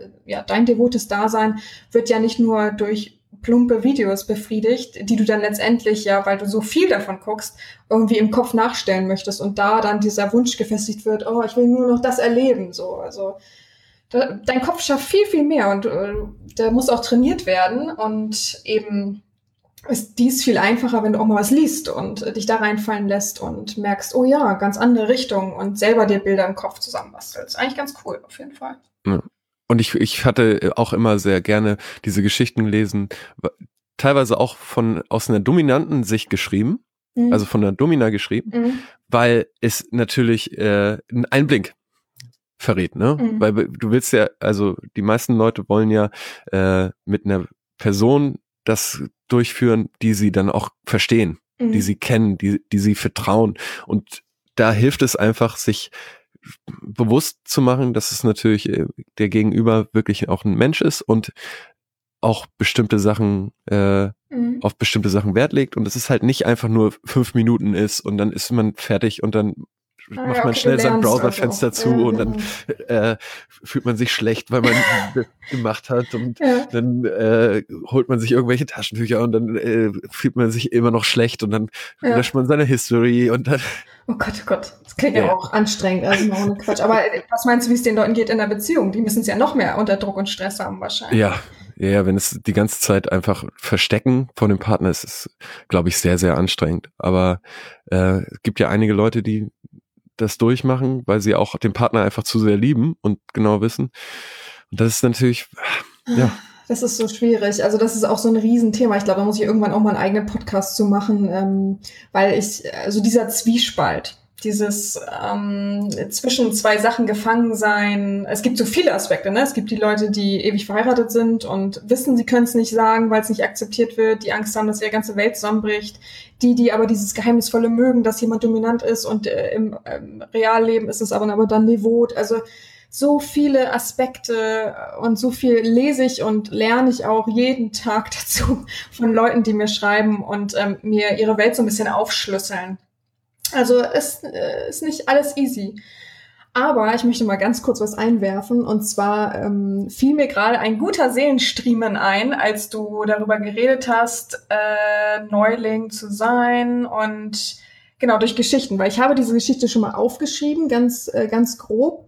Dasein wird ja nicht nur durch plumpe Videos befriedigt, die du dann letztendlich weil du so viel davon guckst, irgendwie im Kopf nachstellen möchtest und da dann dieser Wunsch gefestigt wird, ich will nur noch das erleben, so. Also dein Kopf schafft viel, viel mehr und der muss auch trainiert werden und eben ist dies viel einfacher, wenn du auch mal was liest und dich da reinfallen lässt und merkst, oh ja, ganz andere Richtung und selber dir Bilder im Kopf zusammenbastelst. Eigentlich ganz cool, auf jeden Fall. Ja. Und ich hatte auch immer sehr gerne diese Geschichten gelesen, teilweise auch aus einer dominanten Sicht geschrieben, also von einer Domina geschrieben, weil es natürlich einen Einblick verrät, ne? Weil du willst ja, also die meisten Leute wollen ja mit einer Person das durchführen, die sie dann auch verstehen, die sie kennen, die sie vertrauen. Und da hilft es einfach, sich bewusst zu machen, dass es natürlich der Gegenüber wirklich auch ein Mensch ist und auch bestimmte Sachen auf bestimmte Sachen Wert legt und es ist halt nicht einfach nur 5 Minuten ist und dann ist man fertig und dann macht man schnell sein Browserfenster zu und dann fühlt man sich schlecht, weil man das gemacht hat und dann holt man sich irgendwelche Taschentücher und dann fühlt man sich immer noch schlecht und dann löscht man seine History und dann Oh Gott. Das klingt ja auch anstrengend, also mal ohne Quatsch. Aber was meinst du, wie es den Leuten geht in der Beziehung? Die müssen es ja noch mehr unter Druck und Stress haben wahrscheinlich. Ja, wenn es die ganze Zeit einfach verstecken von dem Partner ist es, glaube ich, sehr, sehr anstrengend. Aber es gibt ja einige Leute, die das durchmachen, weil sie auch den Partner einfach zu sehr lieben und genau wissen. Und das ist natürlich, Das ist so schwierig. Also das ist auch so ein Riesenthema. Ich glaube, da muss ich irgendwann auch mal einen eigenen Podcast zu machen, weil also dieser Zwiespalt, dieses zwischen zwei Sachen gefangen sein. Es gibt so viele Aspekte, ne? Es gibt die Leute, die ewig verheiratet sind und wissen, sie können es nicht sagen, weil es nicht akzeptiert wird, die Angst haben, dass ihre ganze Welt zusammenbricht. Die aber dieses Geheimnisvolle mögen, dass jemand dominant ist und im Realleben ist es aber dann devot. Also so viele Aspekte und so viel lese ich und lerne ich auch jeden Tag dazu von Leuten, die mir schreiben und mir ihre Welt so ein bisschen aufschlüsseln. Also es ist nicht alles easy. Aber ich möchte mal ganz kurz was einwerfen. Und zwar fiel mir gerade ein guter Seelenstriemen ein, als du darüber geredet hast, Neuling zu sein und genau durch Geschichten. Weil ich habe diese Geschichte schon mal aufgeschrieben, ganz grob.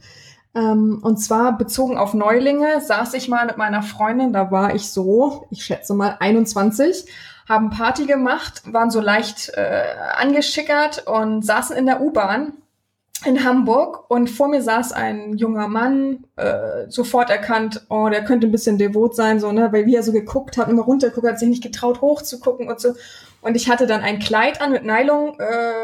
Und zwar bezogen auf Neulinge saß ich mal mit meiner Freundin, da war ich so, ich schätze mal 21, haben Party gemacht, waren so leicht angeschickert und saßen in der U-Bahn in Hamburg und vor mir saß ein junger Mann, sofort erkannt, oh, der könnte ein bisschen devot sein, so, ne, weil wie er so geguckt hat, immer runtergeguckt, hat sich nicht getraut hochzugucken und so. Und ich hatte dann ein Kleid an mit Nylon,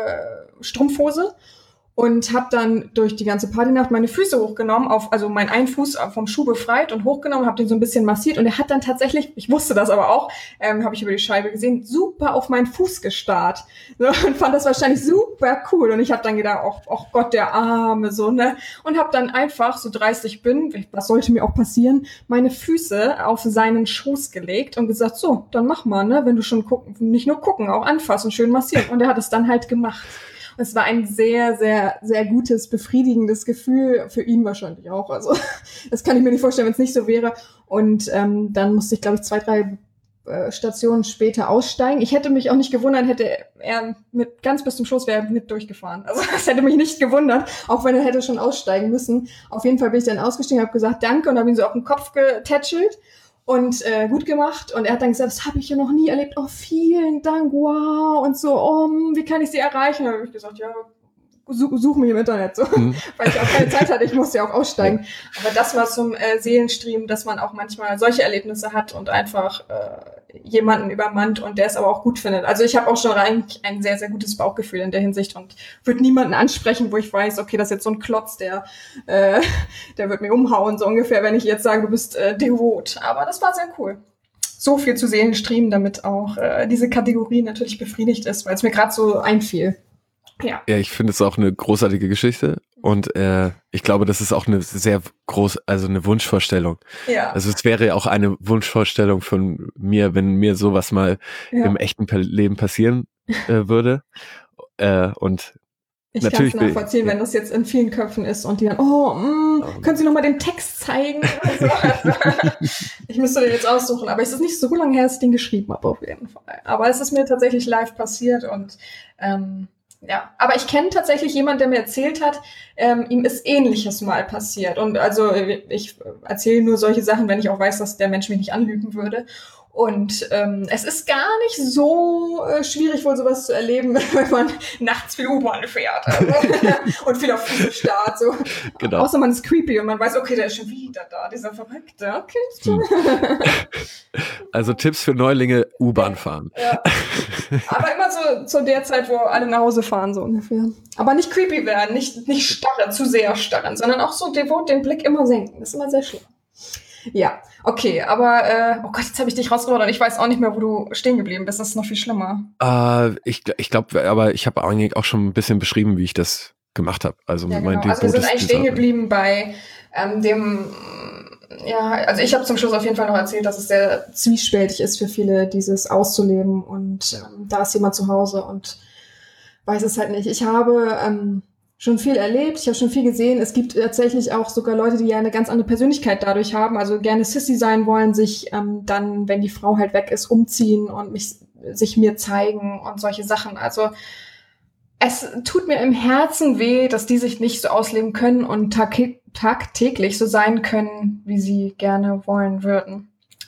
Strumpfhose. Und habe dann durch die ganze Partynacht meine Füße hochgenommen, also meinen einen Fuß vom Schuh befreit und hochgenommen, habe den so ein bisschen massiert. Und er hat dann tatsächlich, ich wusste das aber auch, habe ich über die Scheibe gesehen, super auf meinen Fuß gestarrt. So, und fand das wahrscheinlich super cool. Und ich habe dann gedacht, oh Gott, der Arme, so, ne? Und habe dann einfach, so dreist ich bin, was sollte mir auch passieren, meine Füße auf seinen Schoß gelegt und gesagt, so, dann mach mal, ne? Wenn du schon nicht nur gucken, auch anfassen, schön massieren. Und er hat es dann halt gemacht. Es war ein sehr, sehr, sehr gutes, befriedigendes Gefühl, für ihn wahrscheinlich auch. Also das kann ich mir nicht vorstellen, wenn es nicht so wäre. Und dann musste ich, glaube ich, 2-3 Stationen später aussteigen. Ich hätte mich auch nicht gewundert, hätte er mit ganz bis zum Schluss wäre er mit durchgefahren. Also das hätte mich nicht gewundert, auch wenn er hätte schon aussteigen müssen. Auf jeden Fall bin ich dann ausgestiegen, habe gesagt Danke und habe ihn so auf den Kopf getätschelt. Und gut gemacht. Und er hat dann gesagt, das habe ich ja noch nie erlebt. Oh, vielen Dank, wow. Und so, wie kann ich Sie erreichen? Und dann habe ich gesagt, ja, such mich im Internet. So. Weil ich auch keine Zeit hatte, ich musste ja auch aussteigen. Aber das war zum Seelenstream, dass man auch manchmal solche Erlebnisse hat und einfach jemanden übermannt und der es aber auch gut findet. Also ich habe auch schon eigentlich ein sehr, sehr gutes Bauchgefühl in der Hinsicht und würde niemanden ansprechen, wo ich weiß, okay, das ist jetzt so ein Klotz, der wird mir umhauen, so ungefähr, wenn ich jetzt sage, du bist devot. Aber das war sehr cool. So viel zu Seelenstream, damit auch diese Kategorie natürlich befriedigt ist, weil es mir gerade so einfiel. Ja, ich finde es auch eine großartige Geschichte und ich glaube, das ist auch eine sehr also eine Wunschvorstellung. Ja. Also es wäre ja auch eine Wunschvorstellung von mir, wenn mir sowas mal im echten Leben passieren würde. Und ich kann es nachvollziehen, wenn das jetzt in vielen Köpfen ist und die dann, können Sie noch mal den Text zeigen? Also, ich müsste den jetzt aussuchen, aber es ist nicht so lange her, dass ich den geschrieben habe, auf jeden Fall. Aber es ist mir tatsächlich live passiert und ja, aber ich kenne tatsächlich jemanden, der mir erzählt hat, ihm ist Ähnliches mal passiert. Und also ich erzähle nur solche Sachen, wenn ich auch weiß, dass der Mensch mich nicht anlügen würde. Und es ist gar nicht so schwierig, wohl sowas zu erleben, wenn man nachts viel U-Bahn fährt und viel auf Füße starrt. So. Genau. Außer man ist creepy und man weiß, okay, der ist schon wieder da, dieser Verrückte. Okay. Also Tipps für Neulinge, U-Bahn fahren. Ja. Aber immer so zu der Zeit, wo alle nach Hause fahren, so ungefähr. Aber nicht creepy werden, nicht starren, zu sehr starren, sondern auch so devot den Blick immer senken. Das ist immer sehr schlimm. Ja, okay, aber oh Gott, jetzt habe ich dich rausgeholt und ich weiß auch nicht mehr, wo du stehen geblieben bist. Das ist noch viel schlimmer. Ich glaube, aber ich habe eigentlich auch schon ein bisschen beschrieben, wie ich das gemacht habe. Also ja, mein genau. Also wir sind eigentlich stehen geblieben bei also ich habe zum Schluss auf jeden Fall noch erzählt, dass es sehr zwiespältig ist für viele, dieses auszuleben und da ist jemand zu Hause und weiß es halt nicht. Ich habe schon viel erlebt, ich habe schon viel gesehen. Es gibt tatsächlich auch sogar Leute, die ja eine ganz andere Persönlichkeit dadurch haben, also gerne Sissy sein wollen, sich dann, wenn die Frau halt weg ist, umziehen und sich mir zeigen und solche Sachen. Also es tut mir im Herzen weh, dass die sich nicht so ausleben können und tagtäglich so sein können, wie sie gerne wollen würden.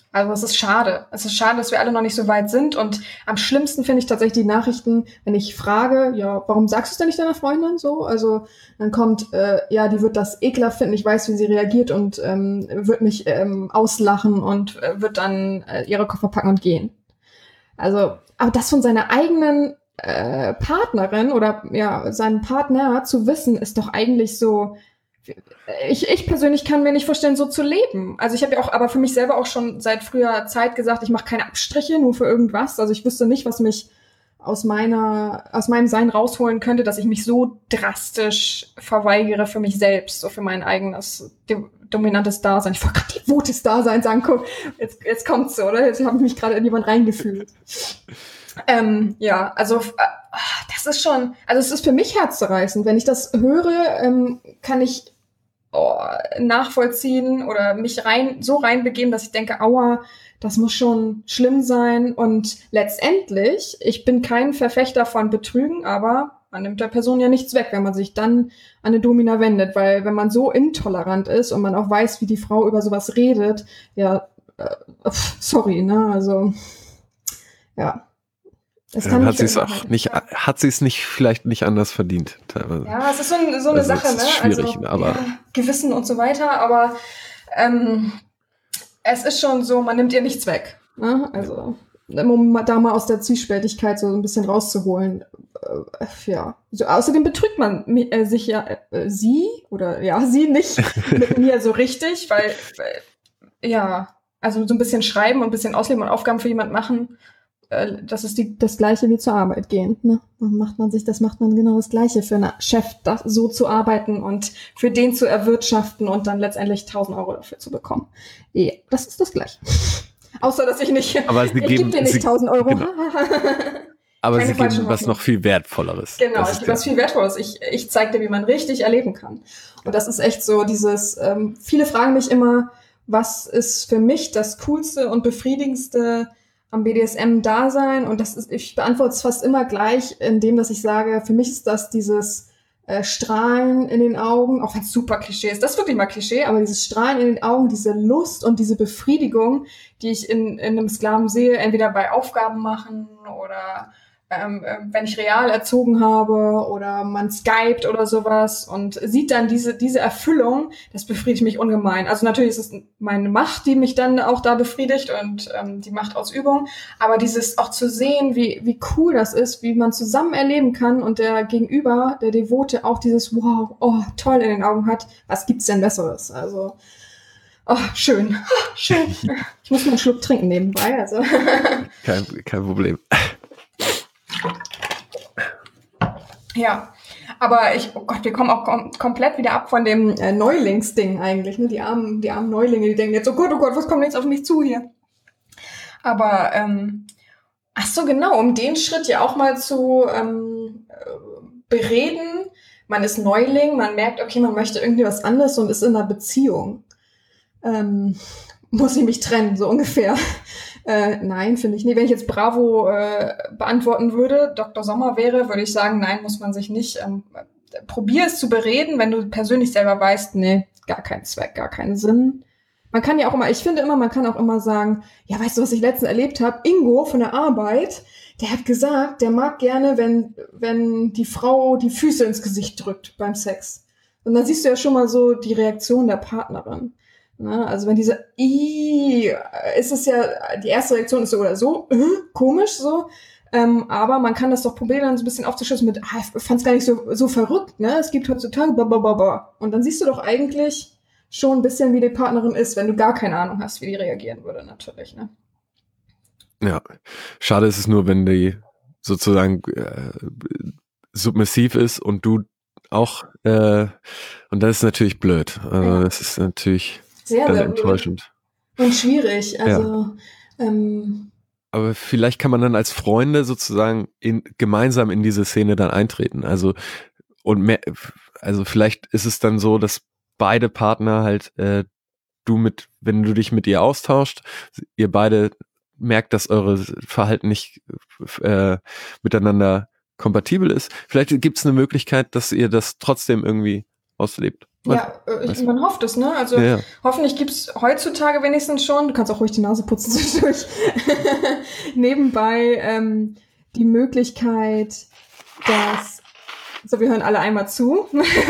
Also es ist schade. Es ist schade, dass wir alle noch nicht so weit sind. Und am schlimmsten finde ich tatsächlich die Nachrichten, wenn ich frage, ja, warum sagst du es denn nicht deiner Freundin so? Also dann kommt, ja, die wird das ekelhaft finden, ich weiß, wie sie reagiert und wird mich auslachen und wird dann ihre Koffer packen und gehen. Also, aber das von seiner eigenen Partnerin oder ja, seinem Partner zu wissen, ist doch eigentlich so. Ich persönlich kann mir nicht vorstellen, so zu leben. Also ich habe ja auch, aber für mich selber auch schon seit früher Zeit gesagt, ich mache keine Abstriche nur für irgendwas. Also ich wüsste nicht, was mich aus meinem Sein rausholen könnte, dass ich mich so drastisch verweigere für mich selbst, so für mein eigenes dominantes Dasein. Ich wollte gerade devotes Dasein sagen, guck, jetzt kommt's so, oder? Jetzt habe ich mich gerade in jemand reingefühlt. Ja, also das ist schon, also es ist für mich herzzerreißend. Wenn ich das höre, kann ich nachvollziehen oder mich so reinbegeben, dass ich denke, aua, das muss schon schlimm sein. Und letztendlich, ich bin kein Verfechter von Betrügen, aber man nimmt der Person ja nichts weg, wenn man sich dann an eine Domina wendet, weil wenn man so intolerant ist und man auch weiß, wie die Frau über sowas redet, ja, sorry, ne, also, ja. Hat sie es nicht vielleicht nicht anders verdient, teilweise. Ja, es ist so eine Sache, ne? Schwierig, also, aber ja, Gewissen und so weiter, aber es ist schon so, man nimmt ihr nichts weg. Ne? Also, um da mal aus der Zwiespältigkeit so ein bisschen rauszuholen. Ja. So, außerdem betrügt man sich ja, sie nicht mit mir so richtig, weil ja, also so ein bisschen schreiben und ein bisschen ausleben und Aufgaben für jemand machen, das ist das Gleiche wie zur Arbeit gehen. Ne? Macht man genau das Gleiche für einen Chef, so zu arbeiten und für den zu erwirtschaften und dann letztendlich 1.000 Euro dafür zu bekommen. Ja, das ist das Gleiche. Außer, dass ich nicht, aber ich gebe dir nicht 1.000 Euro. Genau. Aber sie geben was noch viel Wertvolleres. Genau, ich gebe was viel Wertvolleres. Ich zeige dir, wie man richtig erleben kann. Und das ist echt so dieses, viele fragen mich immer, was ist für mich das Coolste und Befriedigendste am BDSM-Dasein, und ich beantworte es fast immer gleich, indem dass ich sage, für mich ist das dieses Strahlen in den Augen, auch wenn es super Klischee ist, das ist wirklich mal Klischee, aber dieses Strahlen in den Augen, diese Lust und diese Befriedigung, die ich in einem Sklaven sehe, entweder bei Aufgaben machen oder wenn ich real erzogen habe oder man skypt oder sowas und sieht dann diese Erfüllung, das befriedigt mich ungemein. Also natürlich ist es meine Macht, die mich dann auch da befriedigt und die Machtausübung, aber dieses auch zu sehen, wie cool das ist, wie man zusammen erleben kann und der Gegenüber, der Devote, auch dieses wow, oh, toll in den Augen hat, was gibt's denn Besseres? Also, oh, schön. Schön. Ich muss mal einen Schluck trinken nebenbei, also. Kein Problem. Ja, aber oh Gott, wir kommen auch komplett wieder ab von dem Neulingsding eigentlich, ne? Die armen Neulinge, die denken jetzt, oh Gott, was kommt jetzt auf mich zu hier? Aber, ach so, genau, um den Schritt ja auch mal zu bereden. Man ist Neuling, man merkt, okay, man möchte irgendwie was anderes und ist in einer Beziehung. Muss ich mich trennen, so ungefähr. Nein, finde ich nicht. Wenn ich jetzt Bravo beantworten würde, Dr. Sommer würde ich sagen, nein, muss man sich nicht. Probier es zu bereden, wenn du persönlich selber weißt, nee, gar keinen Zweck, gar keinen Sinn. Man kann ja auch immer, ich finde immer, man kann auch immer sagen, ja, weißt du, was ich letztens erlebt habe? Ingo von der Arbeit, der hat gesagt, der mag gerne, wenn die Frau die Füße ins Gesicht drückt beim Sex. Und dann siehst du ja schon mal so die Reaktion der Partnerin. Na, also wenn diese ist es ja, die erste Reaktion ist so oder so, komisch so, aber man kann das doch probieren, dann so ein bisschen aufzuschlüsseln mit, ich fand's gar nicht so verrückt, ne? Es gibt heutzutage blablabla. Und dann siehst du doch eigentlich schon ein bisschen, wie die Partnerin ist, wenn du gar keine Ahnung hast, wie die reagieren würde, natürlich, ne? Ja, schade ist es nur, wenn die sozusagen submissiv ist und du auch, und das ist natürlich blöd. Also Ja. das ist natürlich Sehr, dann sehr enttäuschend. und schwierig, also, Aber vielleicht kann man dann als Freunde sozusagen gemeinsam in diese Szene dann eintreten. Also also vielleicht ist es dann so, dass beide Partner halt wenn du dich mit ihr austauscht, ihr beide merkt, dass eure Verhalten nicht miteinander kompatibel ist. Vielleicht gibt es eine Möglichkeit, dass ihr das trotzdem irgendwie auslebt. Ja, man hofft es, ne? Also Ja. hoffentlich gibt's heutzutage wenigstens schon, du kannst auch ruhig die Nase putzen zwischendurch, nebenbei die Möglichkeit, dass, so, wir hören alle einmal zu.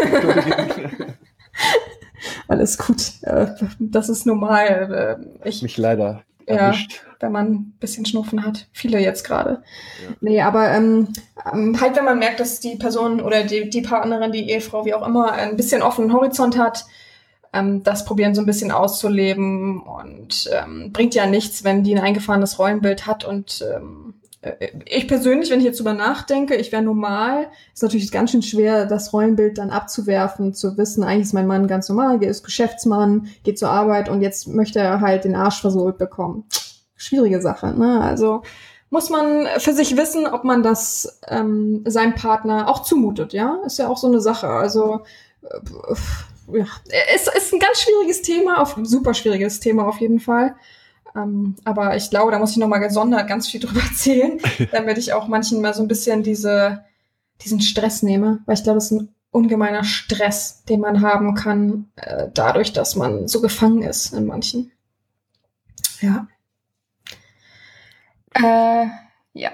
Alles gut, das ist normal. Mich leider ja, erwischt. wenn man ein bisschen Schnupfen hat. Viele jetzt gerade. Ja. Nee, aber halt, wenn man merkt, dass die Person oder die Partnerin, die Ehefrau, wie auch immer, ein bisschen offenen Horizont hat, das probieren so ein bisschen auszuleben und bringt ja nichts, wenn die ein eingefahrenes Rollenbild hat. Und ich persönlich, wenn ich jetzt drüber nachdenke, ich wäre normal, ist natürlich ganz schön schwer, das Rollenbild dann abzuwerfen, zu wissen, eigentlich ist mein Mann ganz normal, der ist Geschäftsmann, geht zur Arbeit und jetzt möchte er halt den Arsch versohlt bekommen. Schwierige Sache, ne? Also muss man für sich wissen, ob man das seinem Partner auch zumutet, ja? Ist ja auch so eine Sache. Also ja, es ist ein ganz schwieriges Thema, ein super schwieriges Thema auf jeden Fall. Aber ich glaube, da muss ich nochmal gesondert ganz viel drüber erzählen, damit ich auch manchen mal so ein bisschen diesen Stress nehme. Weil ich glaube, das ist ein ungemeiner Stress, den man haben kann, dadurch, dass man so gefangen ist in manchen. Ja. Ja.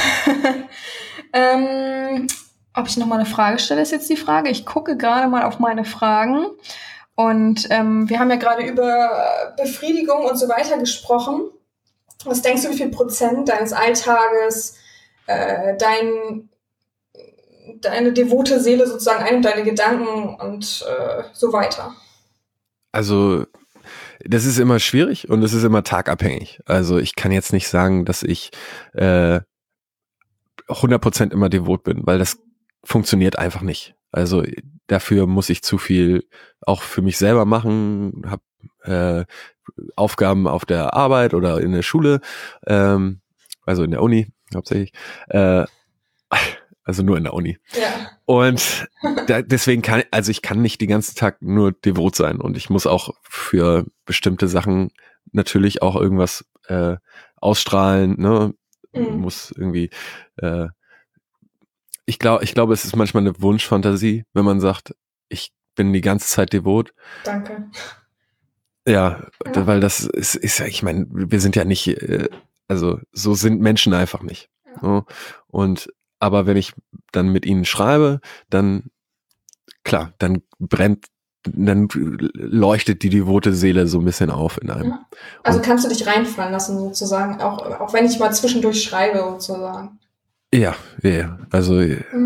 Ob ich nochmal eine Frage stelle, ist jetzt die Frage. Ich gucke gerade mal auf meine Fragen. Und wir haben ja gerade über Befriedigung und so weiter gesprochen. Was denkst du, wie viel Prozent deines Alltages deine devote Seele sozusagen einnimmt, deine Gedanken und so weiter? Also das ist immer schwierig und es ist immer tagabhängig. Also ich kann jetzt nicht sagen, dass ich 100% immer devot bin, weil das funktioniert einfach nicht. Also dafür muss ich zu viel auch für mich selber machen, habe Aufgaben auf der Arbeit oder in der Schule, also in der Uni hauptsächlich, also nur in der Uni. Ja. Und deswegen ich kann nicht den ganzen Tag nur devot sein und ich muss auch für bestimmte Sachen natürlich auch irgendwas ausstrahlen, ne? Muss irgendwie ich glaube, es ist manchmal eine Wunschfantasie, wenn man sagt, ich bin die ganze Zeit devot. Danke. Ja, weil das ist ich meine, wir sind ja nicht, also so sind Menschen einfach nicht. Ja. So. Und aber wenn ich dann mit ihnen schreibe, dann klar, dann leuchtet die devote Seele so ein bisschen auf in einem. Ja. Also kannst du dich reinfallen lassen sozusagen, auch wenn ich mal zwischendurch schreibe sozusagen. Ja, also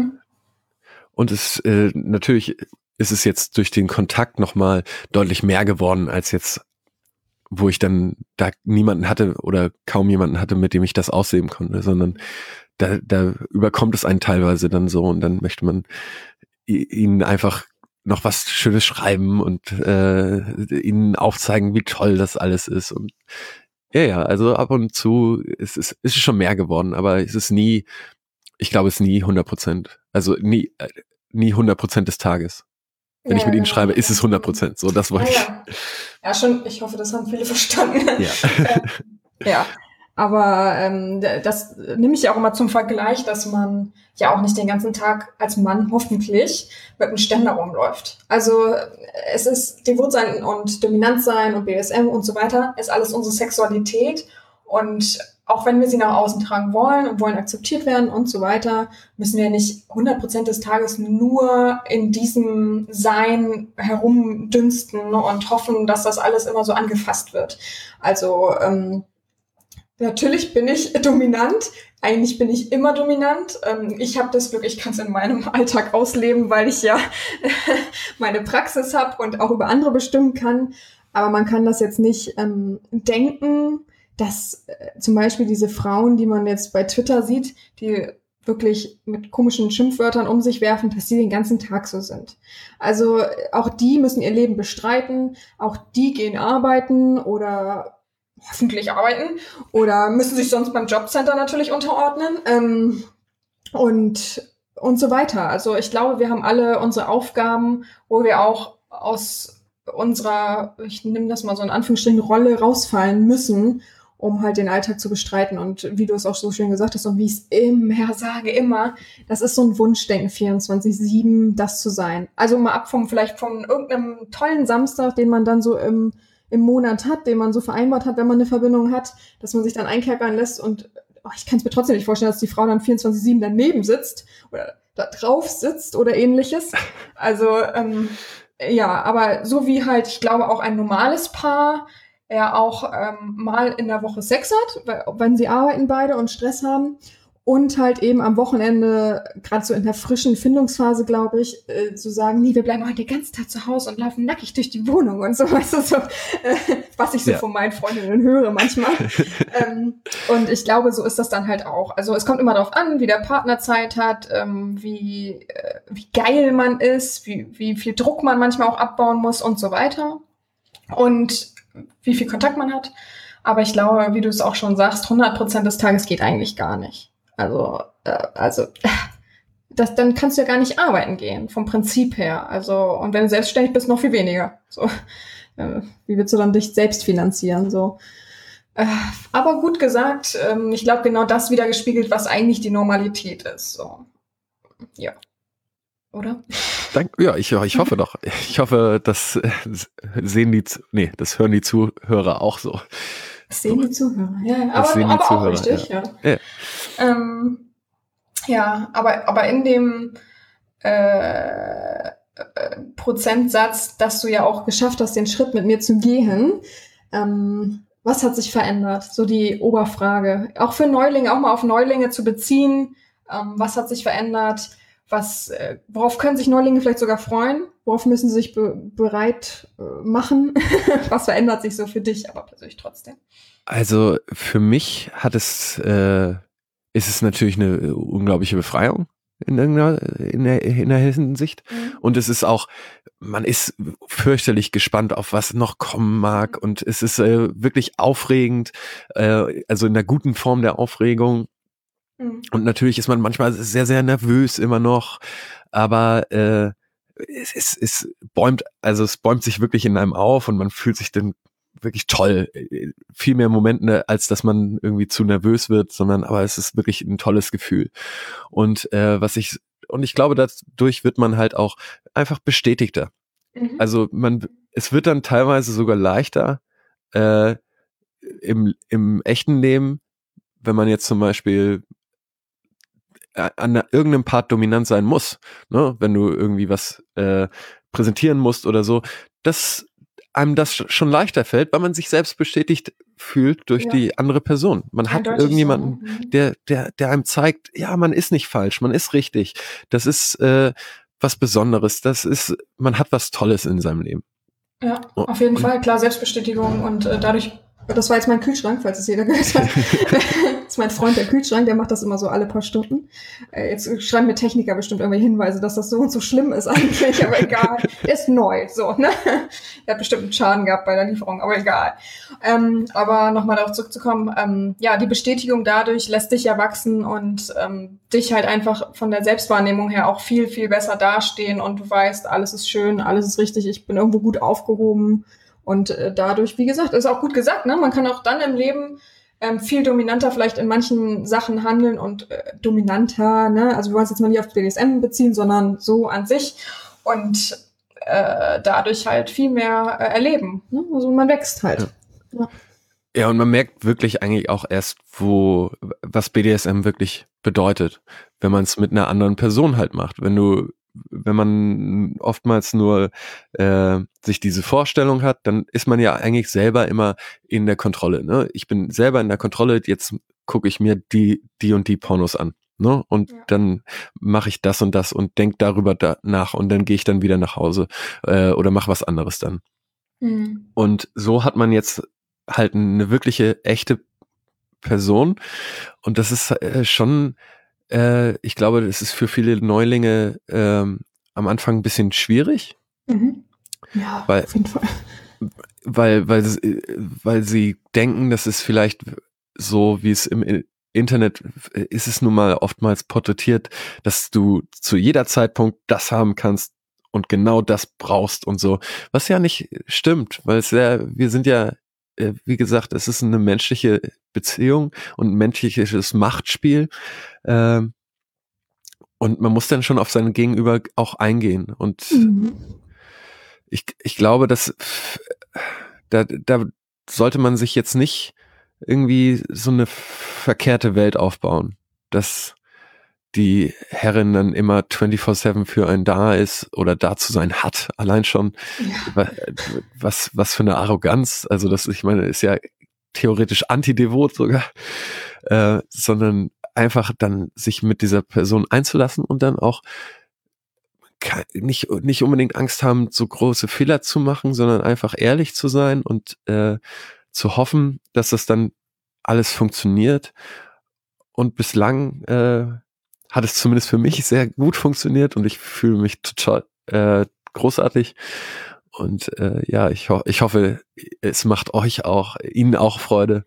und es natürlich ist es jetzt durch den Kontakt nochmal deutlich mehr geworden als jetzt, wo ich dann da niemanden hatte oder kaum jemanden hatte, mit dem ich das ausleben konnte, sondern da überkommt es einen teilweise dann so und dann möchte man ihnen einfach noch was Schönes schreiben und ihnen aufzeigen, wie toll das alles ist und ja, also ab und zu ist es schon mehr geworden, aber es ist nie, ich glaube, es ist nie 100%. Also nie 100% des Tages. Wenn ich mit ihnen schreibe, ist es 100%. So, das wollte ich. Ja, schon. Ich hoffe, das haben viele verstanden. Ja. Ja. Aber das nehme ich ja auch immer zum Vergleich, dass man ja auch nicht den ganzen Tag als Mann hoffentlich mit einem Ständer rumläuft. Also es ist devot sein und dominant sein und BDSM und so weiter, ist alles unsere Sexualität. Und auch wenn wir sie nach außen tragen wollen und wollen akzeptiert werden und so weiter, müssen wir nicht 100% des Tages nur in diesem Sein herumdünsten und hoffen, dass das alles immer so angefasst wird. Also natürlich bin ich dominant. Eigentlich bin ich immer dominant. Ich habe das Glück, ich kann es in meinem Alltag ausleben, weil ich ja meine Praxis habe und auch über andere bestimmen kann. Aber man kann das jetzt nicht denken, dass zum Beispiel diese Frauen, die man jetzt bei Twitter sieht, die wirklich mit komischen Schimpfwörtern um sich werfen, dass die den ganzen Tag so sind. Also auch die müssen ihr Leben bestreiten, auch die gehen arbeiten oder hoffentlich arbeiten oder müssen sich sonst beim Jobcenter natürlich unterordnen und so weiter. Also ich glaube, wir haben alle unsere Aufgaben, wo wir auch aus unserer, ich nehme das mal so in Anführungsstrichen, Rolle rausfallen müssen, um halt den Alltag zu bestreiten. Und wie du es auch so schön gesagt hast und wie ich es immer sage, das ist so ein Wunschdenken, 24/7 das zu sein. Also mal ab vielleicht von irgendeinem tollen Samstag, den man dann so im Monat hat, den man so vereinbart hat, wenn man eine Verbindung hat, dass man sich dann einkerkern lässt und ich kann es mir trotzdem nicht vorstellen, dass die Frau dann 24/7 daneben sitzt oder da drauf sitzt oder ähnliches. Also ja, aber so wie halt, ich glaube, auch ein normales Paar auch mal in der Woche Sex hat, wenn sie arbeiten beide und Stress haben und halt eben am Wochenende, gerade so in der frischen Findungsphase, glaube ich, zu sagen, nee, wir bleiben heute den ganzen Tag zu Hause und laufen nackig durch die Wohnung und so, weißt du, so, was ich so von meinen Freundinnen höre manchmal. Und ich glaube, so ist das dann halt auch. Also es kommt immer darauf an, wie der Partner Zeit hat, wie geil man ist, wie viel Druck man manchmal auch abbauen muss und so weiter. Und wie viel Kontakt man hat. Aber ich glaube, wie du es auch schon sagst, 100% des Tages geht eigentlich gar nicht. Also dann kannst du ja gar nicht arbeiten gehen, vom Prinzip her. Also, und wenn du selbstständig bist, noch viel weniger. So, wie willst du dann dich selbst finanzieren? So. Aber gut gesagt, ich glaube, genau das wieder gespiegelt, was eigentlich die Normalität ist. So. Ja. Oder? Ja, ich hoffe doch. Ich hoffe, das das hören die Zuhörer auch so. Das sehen die Zuhörer, ja. Das sehen die aber Zuhörer, auch richtig, ja. Ja. Aber in dem Prozentsatz, dass du ja auch geschafft hast, den Schritt mit mir zu gehen, was hat sich verändert? So die Oberfrage. Auch für Neulinge, auch mal auf Neulinge zu beziehen. Was hat sich verändert? Worauf können sich Neulinge vielleicht sogar freuen? Worauf müssen sie sich bereit machen? Was verändert sich so für dich, aber persönlich trotzdem? Also für mich ist es natürlich eine unglaubliche Befreiung in der Hinsicht. Und es ist auch, man ist fürchterlich gespannt, auf was noch kommen mag. Und es ist wirklich aufregend, also in der guten Form der Aufregung. Und natürlich ist man manchmal sehr, sehr nervös immer noch, aber es bäumt sich wirklich in einem auf und man fühlt sich dann wirklich toll. Viel mehr Momente, als dass man irgendwie zu nervös wird, aber es ist wirklich ein tolles Gefühl. Und ich glaube, dadurch wird man halt auch einfach bestätigter. Also es wird dann teilweise sogar leichter im echten Leben, wenn man jetzt zum Beispiel an irgendeinem Part dominant sein muss, ne? Wenn du irgendwie was präsentieren musst oder so, dass einem das schon leichter fällt, weil man sich selbst bestätigt fühlt durch die andere Person. Man hat irgendjemanden, der einem zeigt, ja, man ist nicht falsch, man ist richtig. Das ist was Besonderes. Man hat was Tolles in seinem Leben. Ja, auf jeden Fall. Klar, Selbstbestätigung und dadurch. Das war jetzt mein Kühlschrank, falls es jeder gehört hat. Das ist mein Freund, der Kühlschrank, der macht das immer so alle paar Stunden. Jetzt schreiben mir Techniker bestimmt irgendwelche Hinweise, dass das so und so schlimm ist eigentlich, aber egal. Der ist neu, so, ne? Der hat bestimmt einen Schaden gehabt bei der Lieferung, aber egal. Aber nochmal darauf zurückzukommen, die Bestätigung dadurch lässt dich ja wachsen und dich halt einfach von der Selbstwahrnehmung her auch viel, viel besser dastehen und du weißt, alles ist schön, alles ist richtig, ich bin irgendwo gut aufgehoben. Und dadurch, wie gesagt, ist auch gut gesagt, ne? Man kann auch dann im Leben viel dominanter vielleicht in manchen Sachen handeln und dominanter, ne? Also wir wollen es jetzt mal nicht auf BDSM beziehen, sondern so an sich und dadurch halt viel mehr erleben. Ne? Also man wächst halt. Ja, und man merkt wirklich eigentlich auch erst, was BDSM wirklich bedeutet, wenn man es mit einer anderen Person halt macht. Wenn man oftmals nur sich diese Vorstellung hat, dann ist man ja eigentlich selber immer in der Kontrolle. Ne? Ich bin selber in der Kontrolle, jetzt gucke ich mir die und die Pornos an. Ne? Und dann mache ich das und das und denke darüber nach und dann gehe ich dann wieder nach Hause oder mache was anderes dann. Und so hat man jetzt halt eine wirkliche, echte Person und das ist schon ich glaube, das ist für viele Neulinge am Anfang ein bisschen schwierig. Ja, auf jeden Fall. Weil sie denken, das ist vielleicht so, wie es im Internet ist es nun mal oftmals porträtiert, dass du zu jeder Zeitpunkt das haben kannst und genau das brauchst und so. Was ja nicht stimmt, weil wir sind ja wie gesagt, es ist eine menschliche Beziehung und ein menschliches Machtspiel. Und man muss dann schon auf sein Gegenüber auch eingehen. Und ich glaube, dass da sollte man sich jetzt nicht irgendwie so eine verkehrte Welt aufbauen, dass die Herrin dann immer 24/7 für einen da ist oder da zu sein hat. Allein schon, was für eine Arroganz. Also das, ich meine, ist ja theoretisch antidevot sogar, sondern einfach dann sich mit dieser Person einzulassen und dann auch nicht unbedingt Angst haben, so große Fehler zu machen, sondern einfach ehrlich zu sein und zu hoffen, dass das dann alles funktioniert. Und bislang hat es zumindest für mich sehr gut funktioniert und ich fühle mich total großartig. Und ja, ich hoffe, es macht euch auch, Ihnen auch Freude.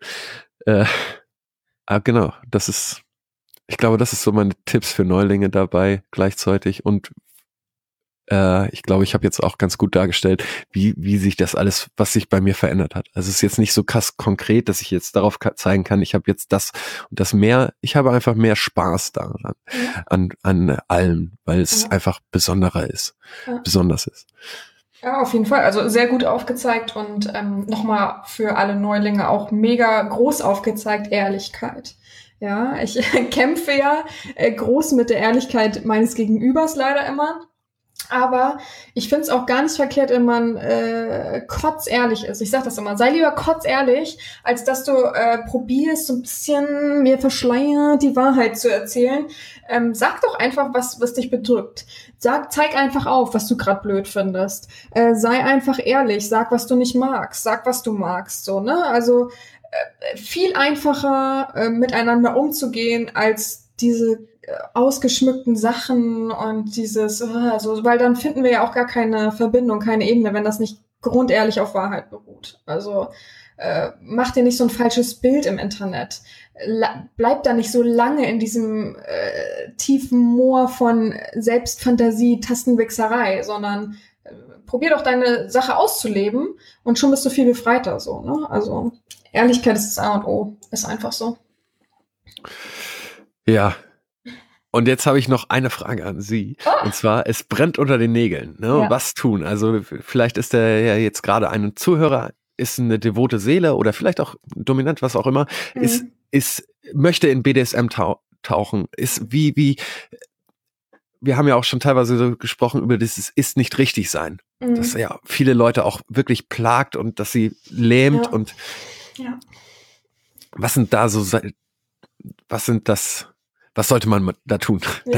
Genau, ich glaube, das ist so meine Tipps für Neulinge dabei gleichzeitig. Und ich glaube, ich habe jetzt auch ganz gut dargestellt, wie sich das alles, was sich bei mir verändert hat. Also es ist jetzt nicht so krass konkret, dass ich jetzt darauf zeigen kann, ich habe jetzt das und das mehr. Ich habe einfach mehr Spaß daran, an allem, weil es einfach besonderer ist, besonders ist. Ja, auf jeden Fall. Also sehr gut aufgezeigt und nochmal für alle Neulinge auch mega groß aufgezeigt, Ehrlichkeit. Ja, ich kämpfe ja groß mit der Ehrlichkeit meines Gegenübers leider immer. Aber ich finde es auch gar nicht verkehrt, wenn man kotzehrlich ist. Ich sag das immer, sei lieber kotzehrlich, als dass du probierst, so ein bisschen mir verschleiert die Wahrheit zu erzählen. Sag doch einfach, was dich bedrückt. Zeig einfach auf, was du gerade blöd findest. Sei einfach ehrlich, sag, was du nicht magst, sag, was du magst. So, ne? Also viel einfacher miteinander umzugehen, als diese ausgeschmückten Sachen und dieses, also, weil dann finden wir ja auch gar keine Verbindung, keine Ebene, wenn das nicht grundehrlich auf Wahrheit beruht. Also mach dir nicht so ein falsches Bild im Internet. Bleib da nicht so lange in diesem tiefen Moor von Selbstfantasie, Tastenwichserei, sondern probier doch deine Sache auszuleben und schon bist du viel befreiter. So, ne? Also Ehrlichkeit ist das A und O, ist einfach so. Ja. Und jetzt habe ich noch eine Frage an Sie. Und zwar, es brennt unter den Nägeln. Ne? Ja. Was tun? Also vielleicht ist der ja jetzt gerade ein Zuhörer, ist eine devote Seele oder vielleicht auch dominant, was auch immer, möchte in BDSM tauchen. Ist wie, wir haben ja auch schon teilweise so gesprochen über dieses ist nicht richtig sein. Dass ja viele Leute auch wirklich plagt und dass sie lähmt und was sind da so, was sollte man da tun?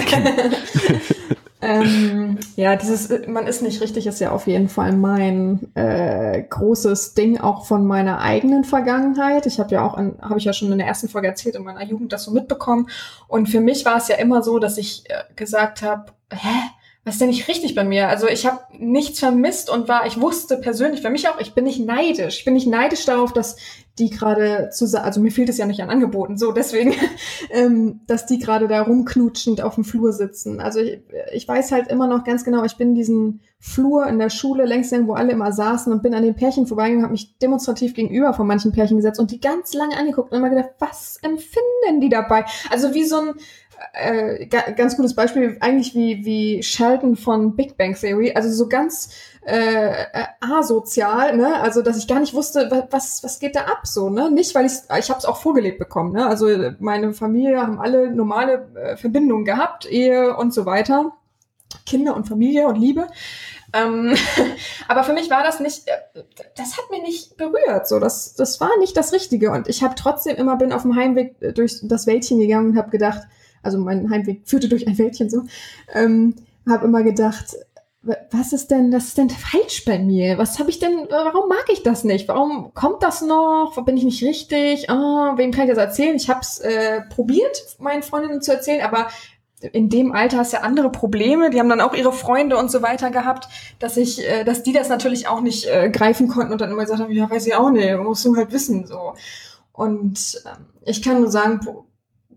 Man ist nicht richtig, ist ja auf jeden Fall mein großes Ding auch von meiner eigenen Vergangenheit. Ich habe ja auch, habe ich ja schon in der ersten Folge erzählt, in meiner Jugend das so mitbekommen. Und für mich war es ja immer so, dass ich gesagt habe, was ist denn nicht richtig bei mir? Also ich habe nichts vermisst und ich wusste persönlich für mich auch, ich bin nicht neidisch. Ich bin nicht neidisch darauf, dass die gerade also mir fehlt es ja nicht an Angeboten, so deswegen, dass die gerade da rumknutschend auf dem Flur sitzen. Also ich weiß halt immer noch ganz genau, ich bin diesen Flur in der Schule längs wo alle immer saßen und bin an den Pärchen vorbeigegangen, habe mich demonstrativ gegenüber von manchen Pärchen gesetzt und die ganz lange angeguckt und immer gedacht, was empfinden die dabei? Also wie so ein ganz gutes Beispiel, eigentlich wie Sheldon von Big Bang Theory, also so ganz asozial, ne? Also dass ich gar nicht wusste, was geht da ab, so, ne? Nicht, weil ich habe es auch vorgelebt bekommen, ne? Also meine Familie haben alle normale Verbindungen gehabt, Ehe und so weiter, Kinder und Familie und Liebe. Aber für mich war das nicht, das hat mir nicht berührt, so, das war nicht das Richtige und ich habe trotzdem bin auf dem Heimweg durch das Wäldchen gegangen und habe gedacht, also mein Heimweg führte durch ein Wäldchen so, habe immer gedacht, was ist denn falsch bei mir? Warum mag ich das nicht? Warum kommt das noch? Bin ich nicht richtig? Wem kann ich das erzählen? Ich habe es probiert, meinen Freundinnen zu erzählen, aber in dem Alter hast du ja andere Probleme. Die haben dann auch ihre Freunde und so weiter gehabt, dass die das natürlich auch nicht greifen konnten und dann immer gesagt haben, ja, weiß ich auch nicht, musst du halt wissen, so. Und ich kann nur sagen,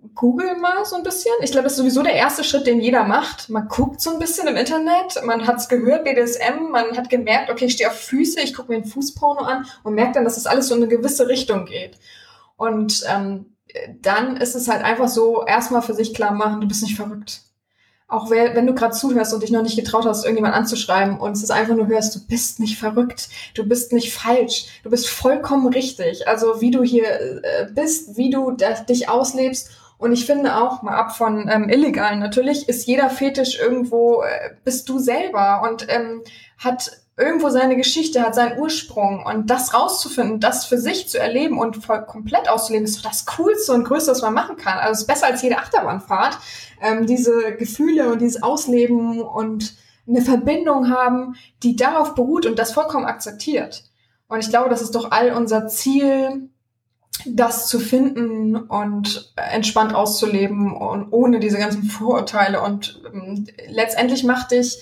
google mal so ein bisschen. Ich glaube, das ist sowieso der erste Schritt, den jeder macht. Man guckt so ein bisschen im Internet, man hat's gehört, BDSM, man hat gemerkt, okay, ich stehe auf Füße, ich gucke mir ein Fußporno an und merkt dann, dass das alles so in eine gewisse Richtung geht. Und dann ist es halt einfach so, erstmal für sich klar machen, du bist nicht verrückt. Auch wenn du gerade zuhörst und dich noch nicht getraut hast, irgendjemand anzuschreiben und es ist einfach nur hörst, du bist nicht verrückt, du bist nicht falsch, du bist vollkommen richtig. Also wie du hier bist, wie du dich auslebst. Und ich finde auch, mal ab von Illegalen natürlich, ist jeder Fetisch irgendwo, bist du selber und hat irgendwo seine Geschichte, hat seinen Ursprung. Und das rauszufinden, das für sich zu erleben und voll komplett auszuleben, ist so das Coolste und Größte, was man machen kann. Also es ist besser als jede Achterbahnfahrt. Diese Gefühle und dieses Ausleben und eine Verbindung haben, die darauf beruht und das vollkommen akzeptiert. Und ich glaube, das ist doch all unser Ziel, das zu finden und entspannt auszuleben und ohne diese ganzen Vorurteile. Und letztendlich macht dich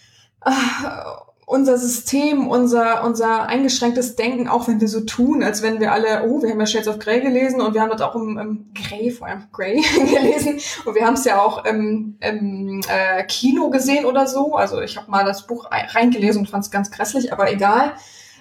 unser System, unser eingeschränktes Denken, auch wenn wir so tun, als wenn wir alle, wir haben ja Shades of Grey gelesen und wir haben das auch im Grey, vor allem Grey gelesen und wir haben es ja auch im Kino gesehen oder so. Also ich habe mal das Buch reingelesen und fand es ganz grässlich, aber egal.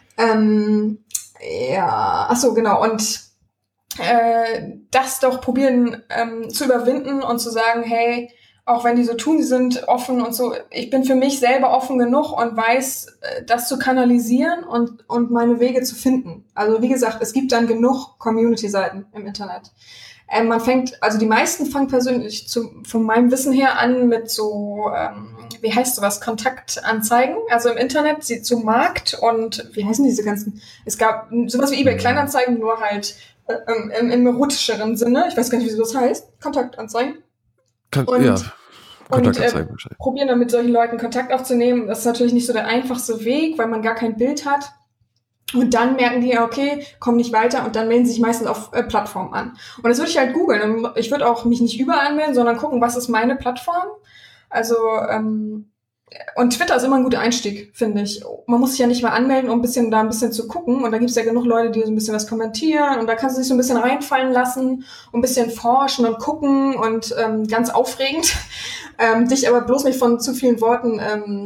Genau. Und das doch probieren zu überwinden und zu sagen, hey, auch wenn die so tun, die sind offen und so, ich bin für mich selber offen genug und weiß, das zu kanalisieren und meine Wege zu finden. Also wie gesagt, es gibt dann genug Community-Seiten im Internet. Die meisten fangen persönlich von meinem Wissen her an mit so, wie heißt sowas, Kontaktanzeigen, also im Internet, so Markt und wie heißen diese ganzen, es gab sowas wie eBay Kleinanzeigen, nur halt im erotischeren Sinne, ich weiß gar nicht, wie das heißt, Kontaktanzeigen. Kontaktanzeigen probieren dann mit solchen Leuten Kontakt aufzunehmen. Das ist natürlich nicht so der einfachste Weg, weil man gar kein Bild hat. Und dann merken die, okay, kommen nicht weiter und dann melden sie sich meistens auf Plattformen an. Und das würde ich halt googeln. Ich würde auch mich nicht überall anmelden, sondern gucken, was ist meine Plattform. Also, und Twitter ist immer ein guter Einstieg, finde ich. Man muss sich ja nicht mal anmelden, um ein bisschen zu gucken. Und da gibt es ja genug Leute, die so ein bisschen was kommentieren. Und da kannst du dich so ein bisschen reinfallen lassen und ein bisschen forschen und gucken und ganz aufregend. Dich aber bloß nicht von zu vielen Worten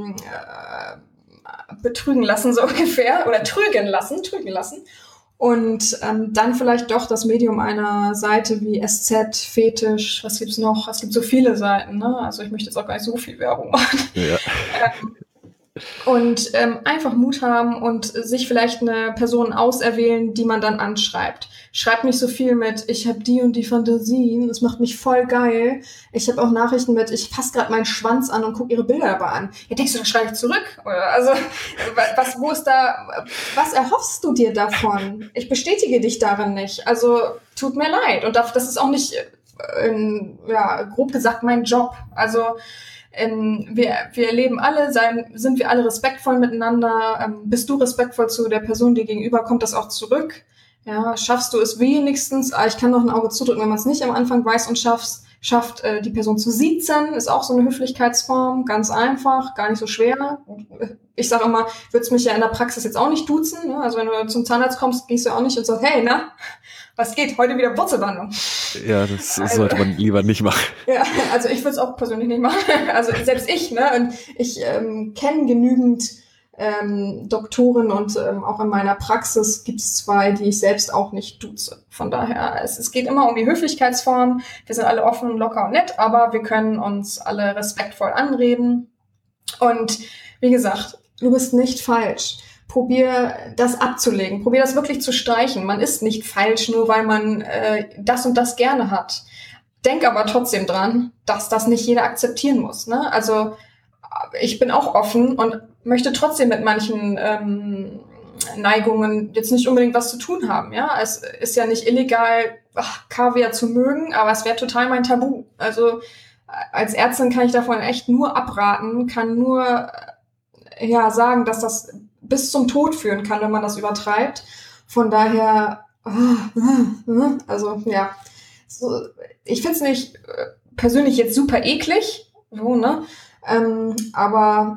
betrügen lassen, so ungefähr. Oder trügen lassen. Und dann vielleicht doch das Medium einer Seite wie SZ, Fetisch, was gibt's noch? Es gibt so viele Seiten, ne? Also ich möchte jetzt auch gar nicht so viel Werbung machen. Ja. Und einfach Mut haben und sich vielleicht eine Person auserwählen, die man dann anschreibt. Schreibt nicht so viel mit, ich habe die und die Fantasien, das macht mich voll geil. Ich habe auch Nachrichten mit, ich fasse gerade meinen Schwanz an und gucke ihre Bilder dabei an. Ja, denkst du, dann schreibe ich zurück? Oder, also, was erhoffst du dir davon? Ich bestätige dich darin nicht. Also, tut mir leid. Und das ist auch nicht, grob gesagt, mein Job. Also, wir leben alle, sind wir alle respektvoll miteinander. Bist du respektvoll zu der Person, die gegenüber, kommt das auch zurück? Ja, schaffst du es wenigstens? Ich kann noch ein Auge zudrücken, wenn man es nicht am Anfang weiß und schafft die Person zu siezen, ist auch so eine Höflichkeitsform, ganz einfach, gar nicht so schwer. Ich sage immer, würd's mich ja in der Praxis jetzt auch nicht duzen, ne? Also wenn du zum Zahnarzt kommst, gehst du auch nicht und sagst, hey, na, was geht? Heute wieder Wurzelbehandlung. Ja, das sollte man lieber nicht machen. Ja, also ich würde es auch persönlich nicht machen. Also selbst ich, ne? Und ich kenne genügend Doktoren und auch in meiner Praxis gibt es 2, die ich selbst auch nicht duze. Von daher, es geht immer um die Höflichkeitsform. Wir sind alle offen, locker und nett, aber wir können uns alle respektvoll anreden. Und wie gesagt, du bist nicht falsch. Probier das abzulegen. Probier das wirklich zu streichen. Man ist nicht falsch, nur weil man das und das gerne hat. Denk aber trotzdem dran, dass das nicht jeder akzeptieren muss. Ne? Also ich bin auch offen und möchte trotzdem mit manchen Neigungen jetzt nicht unbedingt was zu tun haben. Ja, es ist ja nicht illegal, Kaviar zu mögen, aber es wäre total mein Tabu. Also als Ärztin kann ich davon echt nur abraten, kann nur sagen, dass das bis zum Tod führen kann, wenn man das übertreibt. Von daher, also ja, so, ich find's nicht persönlich jetzt super eklig, so, ne? Aber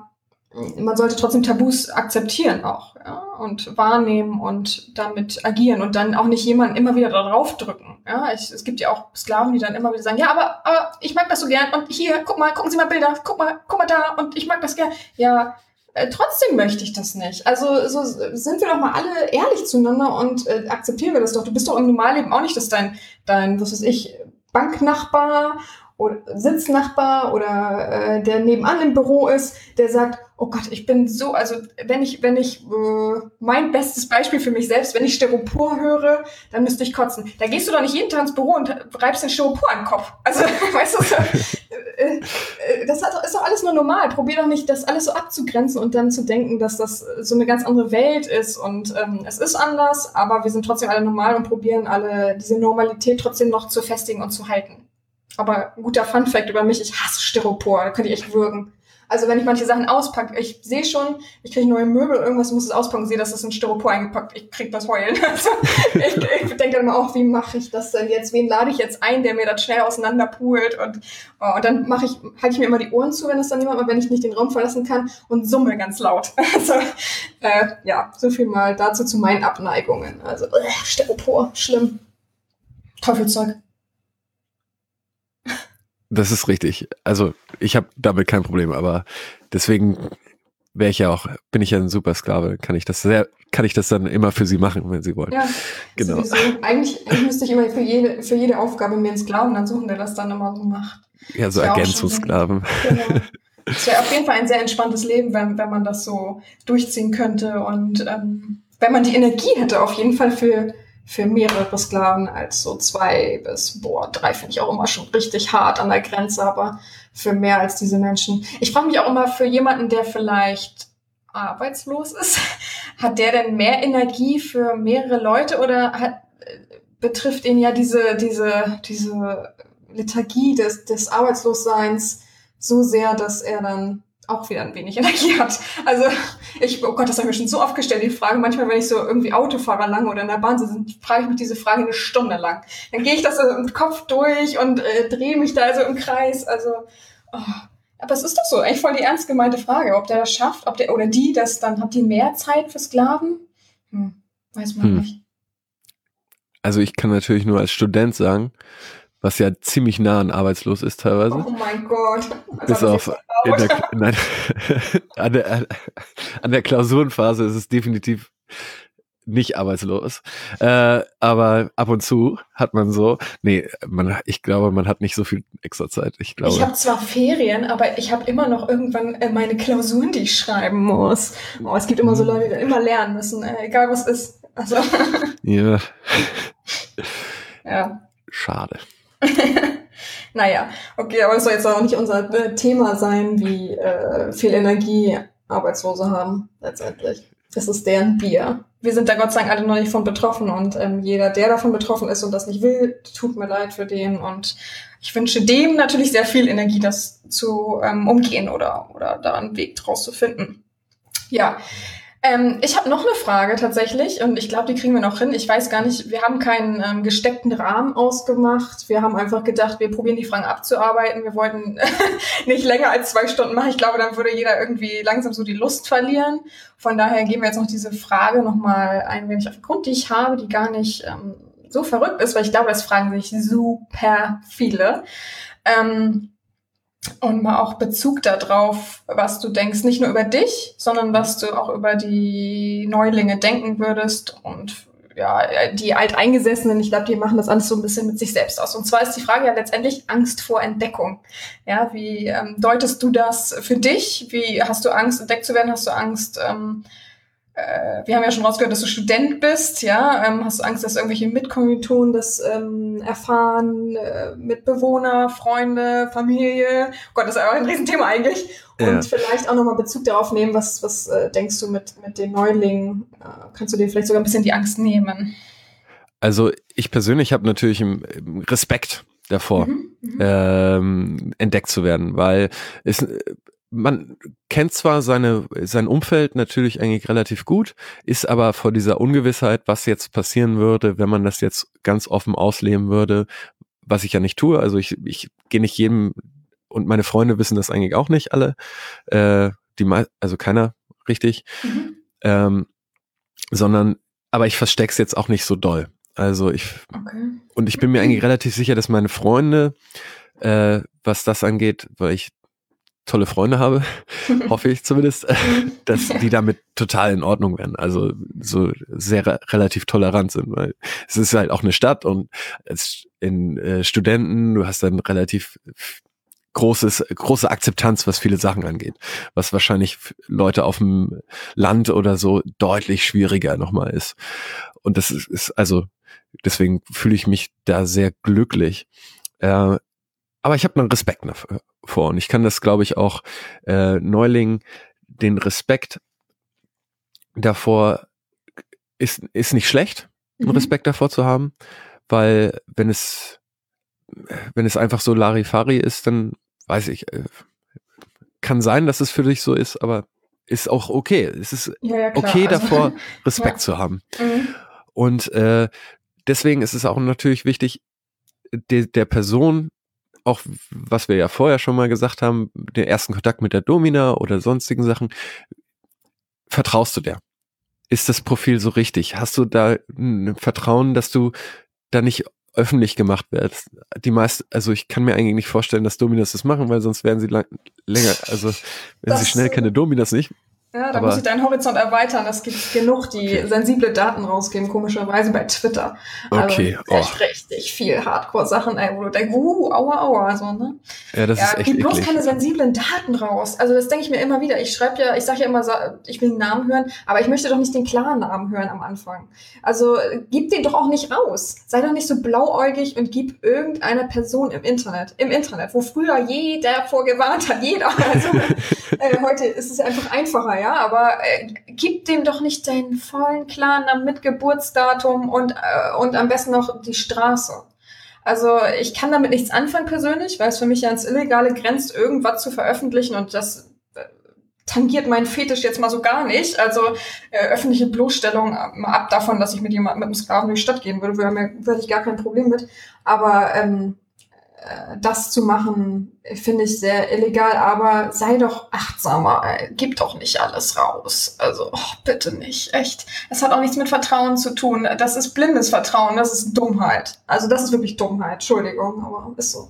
man sollte trotzdem Tabus akzeptieren auch, ja, und wahrnehmen und damit agieren und dann auch nicht jemanden immer wieder da drauf drücken. Ja, es gibt ja auch Sklaven, die dann immer wieder sagen, ja, aber ich mag das so gern und hier, gucken Sie mal Bilder, guck mal da und ich mag das gern. Ja, trotzdem möchte ich das nicht. Also so sind wir doch mal alle ehrlich zueinander und akzeptieren wir das doch. Du bist doch im Normalleben auch nicht, dass dein was weiß ich, Banknachbar oder Sitznachbar oder der nebenan im Büro ist, der sagt, oh Gott, ich bin so, also wenn ich mein bestes Beispiel für mich selbst, wenn ich Styropor höre, dann müsste ich kotzen. Da gehst du doch nicht jeden Tag ins Büro und reibst den Styropor an den Kopf. Also, weißt du, ist doch alles nur normal. Probier doch nicht, das alles so abzugrenzen und dann zu denken, dass das so eine ganz andere Welt ist und es ist anders, aber wir sind trotzdem alle normal und probieren alle diese Normalität trotzdem noch zu festigen und zu halten. Aber ein guter Funfact über mich, ich hasse Styropor, da könnte ich echt würgen. Also wenn ich manche Sachen auspacke, ich sehe schon, ich kriege neue Möbel, irgendwas muss es auspacken, sehe, dass das in Styropor eingepackt, ich krieg das Heulen. Also ich denke dann immer auch, wie mache ich das denn jetzt? Wen lade ich jetzt ein, der mir das schnell auseinanderpult? Und dann halte ich mir immer die Ohren zu, wenn es dann jemand mal, wenn ich nicht den Raum verlassen kann und summe ganz laut. Also ja, so viel mal dazu zu meinen Abneigungen. Also Styropor, schlimm. Teufelzeug. Das ist richtig. Also ich habe damit kein Problem, aber deswegen bin ich ja ein Supersklave, kann ich das dann immer für sie machen, wenn sie wollen. Ja, genau. Sowieso. Eigentlich müsste ich immer für jede Aufgabe mir einen Sklaven dann suchen, der das dann immer so macht. Ja, so Ergänzungssklaven. Genau. Es wäre auf jeden Fall ein sehr entspanntes Leben, wenn man das so durchziehen könnte und wenn man die Energie hätte, auf jeden Fall für mehrere Sklaven als so 2 bis 3 finde ich auch immer schon richtig hart an der Grenze, aber für mehr als diese Menschen. Ich frage mich auch immer für jemanden, der vielleicht arbeitslos ist, hat der denn mehr Energie für mehrere Leute oder betrifft ihn ja diese Lethargie des Arbeitslosseins so sehr, dass er dann auch wieder ein wenig Energie hat. Also oh Gott, das habe ich mir schon so oft gestellt, die Frage. Manchmal, wenn ich so irgendwie Autofahrer lange oder in der Bahn sitze, frage ich mich diese Frage eine Stunde lang. Dann gehe ich das so im Kopf durch und drehe mich da so im Kreis. Also, aber es ist doch so, echt voll die ernst gemeinte Frage, ob der das schafft, ob der oder die das dann, habt ihr mehr Zeit für Sklaven? Weiß man nicht. Also ich kann natürlich nur als Student sagen, was ja ziemlich nah an arbeitslos ist teilweise. Oh mein Gott. Bis auf an der Klausurenphase ist es definitiv nicht arbeitslos. Aber ab und zu hat man so, ich glaube, man hat nicht so viel extra Zeit. Ich habe zwar Ferien, aber ich habe immer noch irgendwann meine Klausuren, die ich schreiben muss. Es gibt immer so Leute, die immer lernen müssen, egal was ist. Also. Ja. Ja. Schade. Naja, okay, aber es soll jetzt auch nicht unser Thema sein, wie viel Energie Arbeitslose haben, letztendlich. Das ist deren Bier. Wir sind da Gott sei Dank alle noch nicht von betroffen und jeder, der davon betroffen ist und das nicht will, tut mir leid für den und ich wünsche dem natürlich sehr viel Energie, das zu umgehen oder da einen Weg draus zu finden. Ja. Ich habe noch eine Frage tatsächlich und ich glaube, die kriegen wir noch hin. Ich weiß gar nicht, wir haben keinen gesteckten Rahmen ausgemacht. Wir haben einfach gedacht, wir probieren die Fragen abzuarbeiten. Wir wollten nicht länger als 2 Stunden machen. Ich glaube, dann würde jeder irgendwie langsam so die Lust verlieren. Von daher gehen wir jetzt noch diese Frage nochmal ein wenig auf den Grund, die ich habe, die gar nicht so verrückt ist, weil ich glaube, das fragen sich super viele. Und mal auch Bezug darauf, was du denkst, nicht nur über dich, sondern was du auch über die Neulinge denken würdest und ja, die Alteingesessenen, ich glaube, die machen das alles so ein bisschen mit sich selbst aus. Und zwar ist die Frage ja letztendlich Angst vor Entdeckung. Ja, wie deutest du das für dich? Wie hast du Angst, entdeckt zu werden? Hast du Angst, wir haben ja schon rausgehört, dass du Student bist, ja. Hast du Angst, dass irgendwelche Mitkommilitonen das erfahren, Mitbewohner, Freunde, Familie? Oh Gott, das ist aber ein Riesenthema eigentlich. Und vielleicht auch nochmal Bezug darauf nehmen, was denkst du mit den Neulingen? Kannst du dir vielleicht sogar ein bisschen die Angst nehmen? Also ich persönlich habe natürlich Respekt davor, entdeckt zu werden, weil man kennt zwar sein Umfeld natürlich eigentlich relativ gut, ist aber vor dieser Ungewissheit, was jetzt passieren würde, wenn man das jetzt ganz offen ausleben würde, was ich ja nicht tue. Also ich gehe nicht jedem, und meine Freunde wissen das eigentlich auch nicht alle, also keiner richtig, aber ich versteck's jetzt auch nicht so doll. Also und ich bin mir eigentlich relativ sicher, dass meine Freunde, was das angeht, weil ich tolle Freunde habe, hoffe ich zumindest, dass die damit total in Ordnung werden. Also so sehr relativ tolerant sind, weil es ist halt auch eine Stadt und in Studenten, du hast dann relativ große Akzeptanz, was viele Sachen angeht, was wahrscheinlich Leute auf dem Land oder so deutlich schwieriger nochmal ist. Und das ist also, deswegen fühle ich mich da sehr glücklich. Aber ich habe einen Respekt davor und ich kann das, glaube ich, auch Neulingen, den Respekt davor ist nicht schlecht, einen Respekt davor zu haben, weil wenn es einfach so Larifari ist, dann weiß ich, kann sein, dass es für dich so ist, aber ist auch okay. Es ist okay davor, Respekt zu haben. Und deswegen ist es auch natürlich wichtig, der Person, auch was wir ja vorher schon mal gesagt haben, den ersten Kontakt mit der Domina oder sonstigen Sachen, vertraust du der? Ist das Profil so richtig? Hast du da ein Vertrauen, dass du da nicht öffentlich gemacht wirst? Also ich kann mir eigentlich nicht vorstellen, dass Dominas das machen, weil sonst wären sie länger, also wenn sie schnell keine Dominas nicht. Ja, da muss ich deinen Horizont erweitern. Es gibt genug, die sensible Daten rausgeben, komischerweise bei Twitter. Okay. Also richtig viel Hardcore-Sachen, wo du denkst, aua, so, ne? Ja, das ist echt gib bloß eklig. keine sensiblen Daten raus. Also das denke ich mir immer wieder. Ich sage ja immer, ich will einen Namen hören, aber ich möchte doch nicht den klaren Namen hören am Anfang. Also gib den doch auch nicht raus. Sei doch nicht so blauäugig und gib irgendeiner Person im Internet, wo früher jeder vorgewarnt hat, jeder. Also heute ist es einfach einfacher, ja, aber gib dem doch nicht deinen vollen klaren Namen mit Geburtsdatum und am besten noch die Straße. Also ich kann damit nichts anfangen persönlich, weil es für mich ja ins Illegale grenzt, irgendwas zu veröffentlichen und das tangiert meinen Fetisch jetzt mal so gar nicht. Also öffentliche Bloßstellung, mal ab davon, dass ich mit jemandem mit einem Sklaven durch die Stadt gehen würde, würde ich gar kein Problem mit. Aber das zu machen, finde ich sehr illegal, aber sei doch achtsamer, gib doch nicht alles raus. Also, bitte nicht, echt. Es hat auch nichts mit Vertrauen zu tun. Das ist blindes Vertrauen, das ist Dummheit. Also, das ist wirklich Dummheit, Entschuldigung, aber ist so.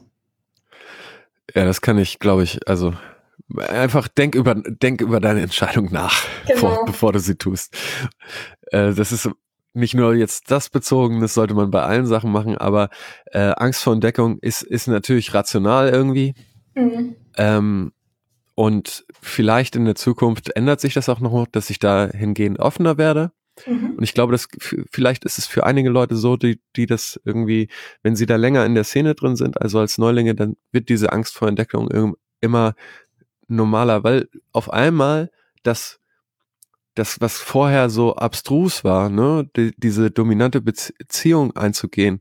Ja, das kann ich, glaube ich, also einfach denk über deine Entscheidung nach, bevor du sie tust. Das ist nicht nur jetzt das bezogen, das sollte man bei allen Sachen machen, aber Angst vor Entdeckung ist natürlich rational irgendwie. Und vielleicht in der Zukunft ändert sich das auch noch, dass ich dahingehend offener werde. Und ich glaube, vielleicht ist es für einige Leute so, die das irgendwie, wenn sie da länger in der Szene drin sind, also als Neulinge, dann wird diese Angst vor Entdeckung immer normaler, weil auf einmal das, was vorher so abstrus war, ne, diese dominante Beziehung einzugehen,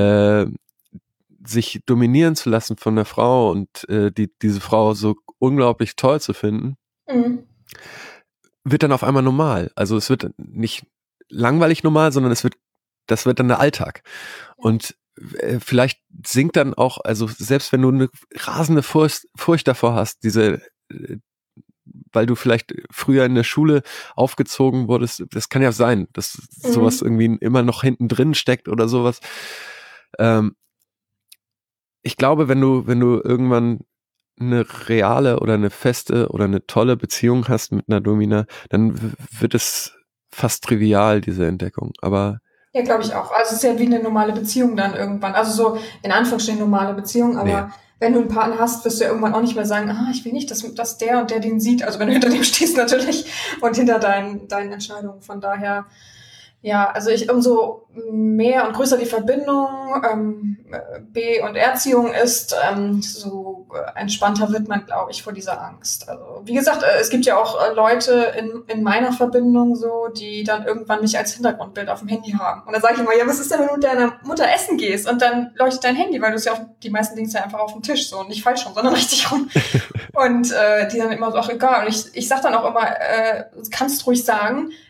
sich dominieren zu lassen von der Frau und diese Frau so unglaublich toll zu finden, wird dann auf einmal normal. Also es wird nicht langweilig normal, sondern das wird dann der Alltag. Und vielleicht sinkt dann auch, also selbst wenn du eine rasende Furcht davor hast, weil du vielleicht früher in der Schule aufgezogen wurdest, das kann ja sein, dass sowas irgendwie immer noch hinten drin steckt oder sowas. Ich glaube, wenn du irgendwann eine reale oder eine feste oder eine tolle Beziehung hast mit einer Domina, dann wird es fast trivial, diese Entdeckung. Aber ja, glaube ich auch. Also es ist ja wie eine normale Beziehung dann irgendwann. Also so in Anführungsstrichen normale Beziehung, aber wenn du einen Partner hast, wirst du ja irgendwann auch nicht mehr sagen, ich will nicht, dass der und der den sieht. Also wenn du hinter dem stehst natürlich und hinter deinen Entscheidungen. Von daher, ja, also umso mehr und größer die Verbindung B- und Erziehung ist, so entspannter wird man, glaube ich, vor dieser Angst. Also wie gesagt, es gibt ja auch Leute in meiner Verbindung so, die dann irgendwann mich als Hintergrundbild auf dem Handy haben. Und dann sage ich immer, ja, was ist denn, wenn du mit deiner Mutter essen gehst und dann leuchtet dein Handy, weil du es ja die meisten Dinge ja einfach auf dem Tisch, so, und nicht falsch rum, sondern richtig rum. Und die dann immer so, ach egal. Und ich sag dann auch immer, kannst ruhig sagen,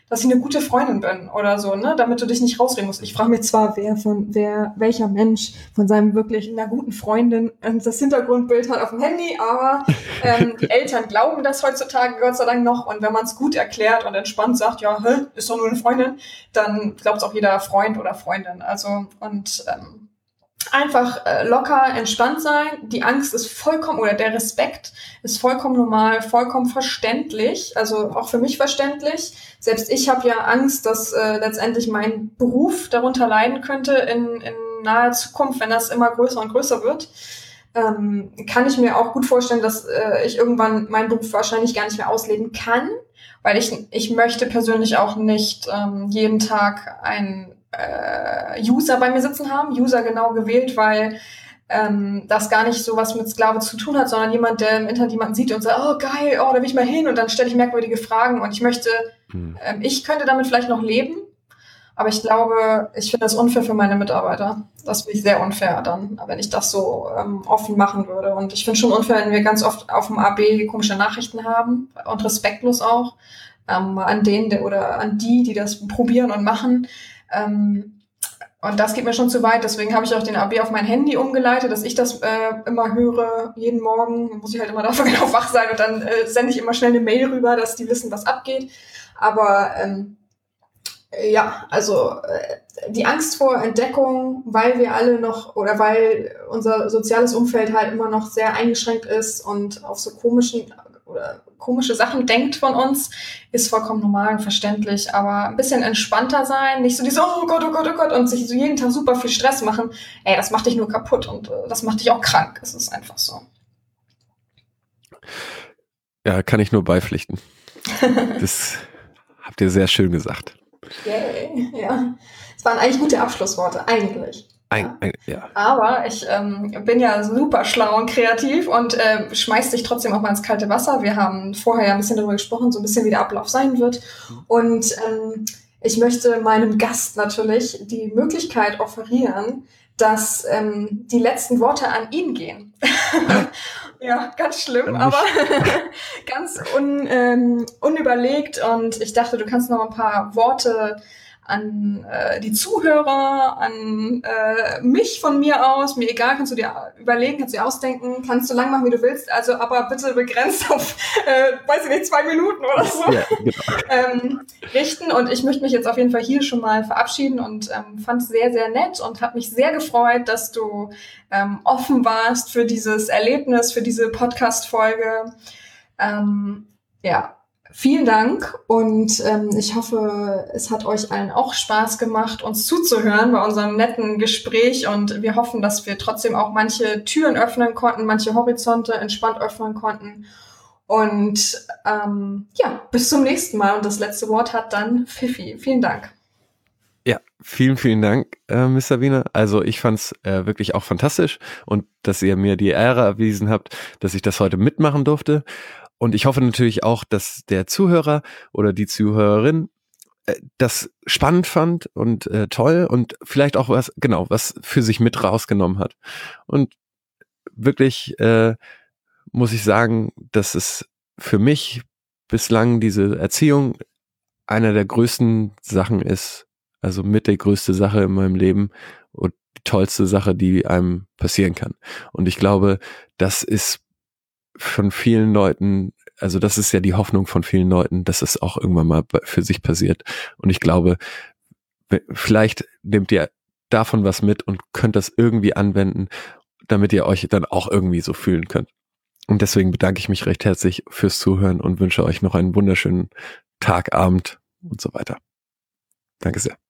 dass ich eine gute Freundin bin oder so, ne, damit du dich nicht rausreden musst. Ich frage mich zwar, welcher Mensch von seinem wirklich einer guten Freundin das Hintergrundbild hat auf dem Handy, aber die Eltern glauben das heutzutage Gott sei Dank noch, und wenn man es gut erklärt und entspannt sagt, ja, ist doch nur eine Freundin, dann glaubt es auch jeder Freund oder Freundin. Also, und einfach locker, entspannt sein. Die Angst ist vollkommen, oder der Respekt ist vollkommen normal, vollkommen verständlich, also auch für mich verständlich. Selbst ich habe ja Angst, dass letztendlich mein Beruf darunter leiden könnte in naher Zukunft, wenn das immer größer und größer wird. Kann ich mir auch gut vorstellen, dass ich irgendwann meinen Beruf wahrscheinlich gar nicht mehr ausleben kann, weil ich möchte persönlich auch nicht jeden Tag einen User bei mir sitzen haben, User genau gewählt, weil das gar nicht so was mit Sklave zu tun hat, sondern jemand, der im Internet jemanden sieht und sagt, oh geil, oh, da will ich mal hin, und dann stelle ich merkwürdige Fragen, und ich möchte, ich könnte damit vielleicht noch leben, aber ich glaube, ich finde das unfair für meine Mitarbeiter. Das finde ich sehr unfair dann, wenn ich das so offen machen würde. Und ich finde schon unfair, wenn wir ganz oft auf dem AB komische Nachrichten haben und respektlos auch an denen oder an die das probieren und machen. Und das geht mir schon zu weit, deswegen habe ich auch den AB auf mein Handy umgeleitet, dass ich das immer höre, jeden Morgen. Dann muss ich halt immer dafür genau wach sein, und dann sende ich immer schnell eine Mail rüber, dass die wissen, was abgeht. Aber ja, also die Angst vor Entdeckung, weil wir alle noch, oder weil unser soziales Umfeld halt immer noch sehr eingeschränkt ist und auf so komische Sachen denkt von uns, ist vollkommen normal und verständlich, aber ein bisschen entspannter sein, nicht so dieses oh Gott, oh Gott, oh Gott, und sich so jeden Tag super viel Stress machen, das macht dich nur kaputt, und das macht dich auch krank. Es ist einfach so. Ja, kann ich nur beipflichten. Das habt ihr sehr schön gesagt. Yay, ja. Es waren eigentlich gute Abschlussworte, eigentlich. Ja. Aber ich bin ja super schlau und kreativ und schmeiß dich trotzdem auch mal ins kalte Wasser. Wir haben vorher ja ein bisschen darüber gesprochen, so ein bisschen wie der Ablauf sein wird. Und ich möchte meinem Gast natürlich die Möglichkeit offerieren, dass die letzten Worte an ihn gehen. Ja, ganz schlimm, aber ganz unüberlegt. Und ich dachte, du kannst noch ein paar Worte an die Zuhörer, an mich von mir aus, mir egal, kannst du dir überlegen, kannst du dir ausdenken, kannst du lang machen, wie du willst, also aber bitte begrenzt auf, weiß ich nicht, 2 Minuten oder so, ja, genau. Richten. Und ich möchte mich jetzt auf jeden Fall hier schon mal verabschieden und fand es sehr, sehr nett und habe mich sehr gefreut, dass du offen warst für dieses Erlebnis, für diese Podcast-Folge. Ja, vielen Dank, und ich hoffe, es hat euch allen auch Spaß gemacht, uns zuzuhören bei unserem netten Gespräch, und wir hoffen, dass wir trotzdem auch manche Türen öffnen konnten, manche Horizonte entspannt öffnen konnten. Und ja, bis zum nächsten Mal, und das letzte Wort hat dann Fifi. Vielen Dank. Ja, vielen Dank, Miss Sabine. Also ich fand's wirklich auch fantastisch, und dass ihr mir die Ehre erwiesen habt, dass ich das heute mitmachen durfte. Und ich hoffe natürlich auch, dass der Zuhörer oder die Zuhörerin das spannend fand und toll und vielleicht auch was für sich mit rausgenommen hat. Und wirklich muss ich sagen, dass es für mich bislang diese Erziehung einer der größten Sachen ist, also mit der größte Sache in meinem Leben und die tollste Sache, die einem passieren kann. Und ich glaube, das ist von vielen Leuten, also das ist ja die Hoffnung von vielen Leuten, dass es auch irgendwann mal für sich passiert. Und ich glaube, vielleicht nehmt ihr davon was mit und könnt das irgendwie anwenden, damit ihr euch dann auch irgendwie so fühlen könnt. Und deswegen bedanke ich mich recht herzlich fürs Zuhören und wünsche euch noch einen wunderschönen Tag, Abend und so weiter. Danke sehr.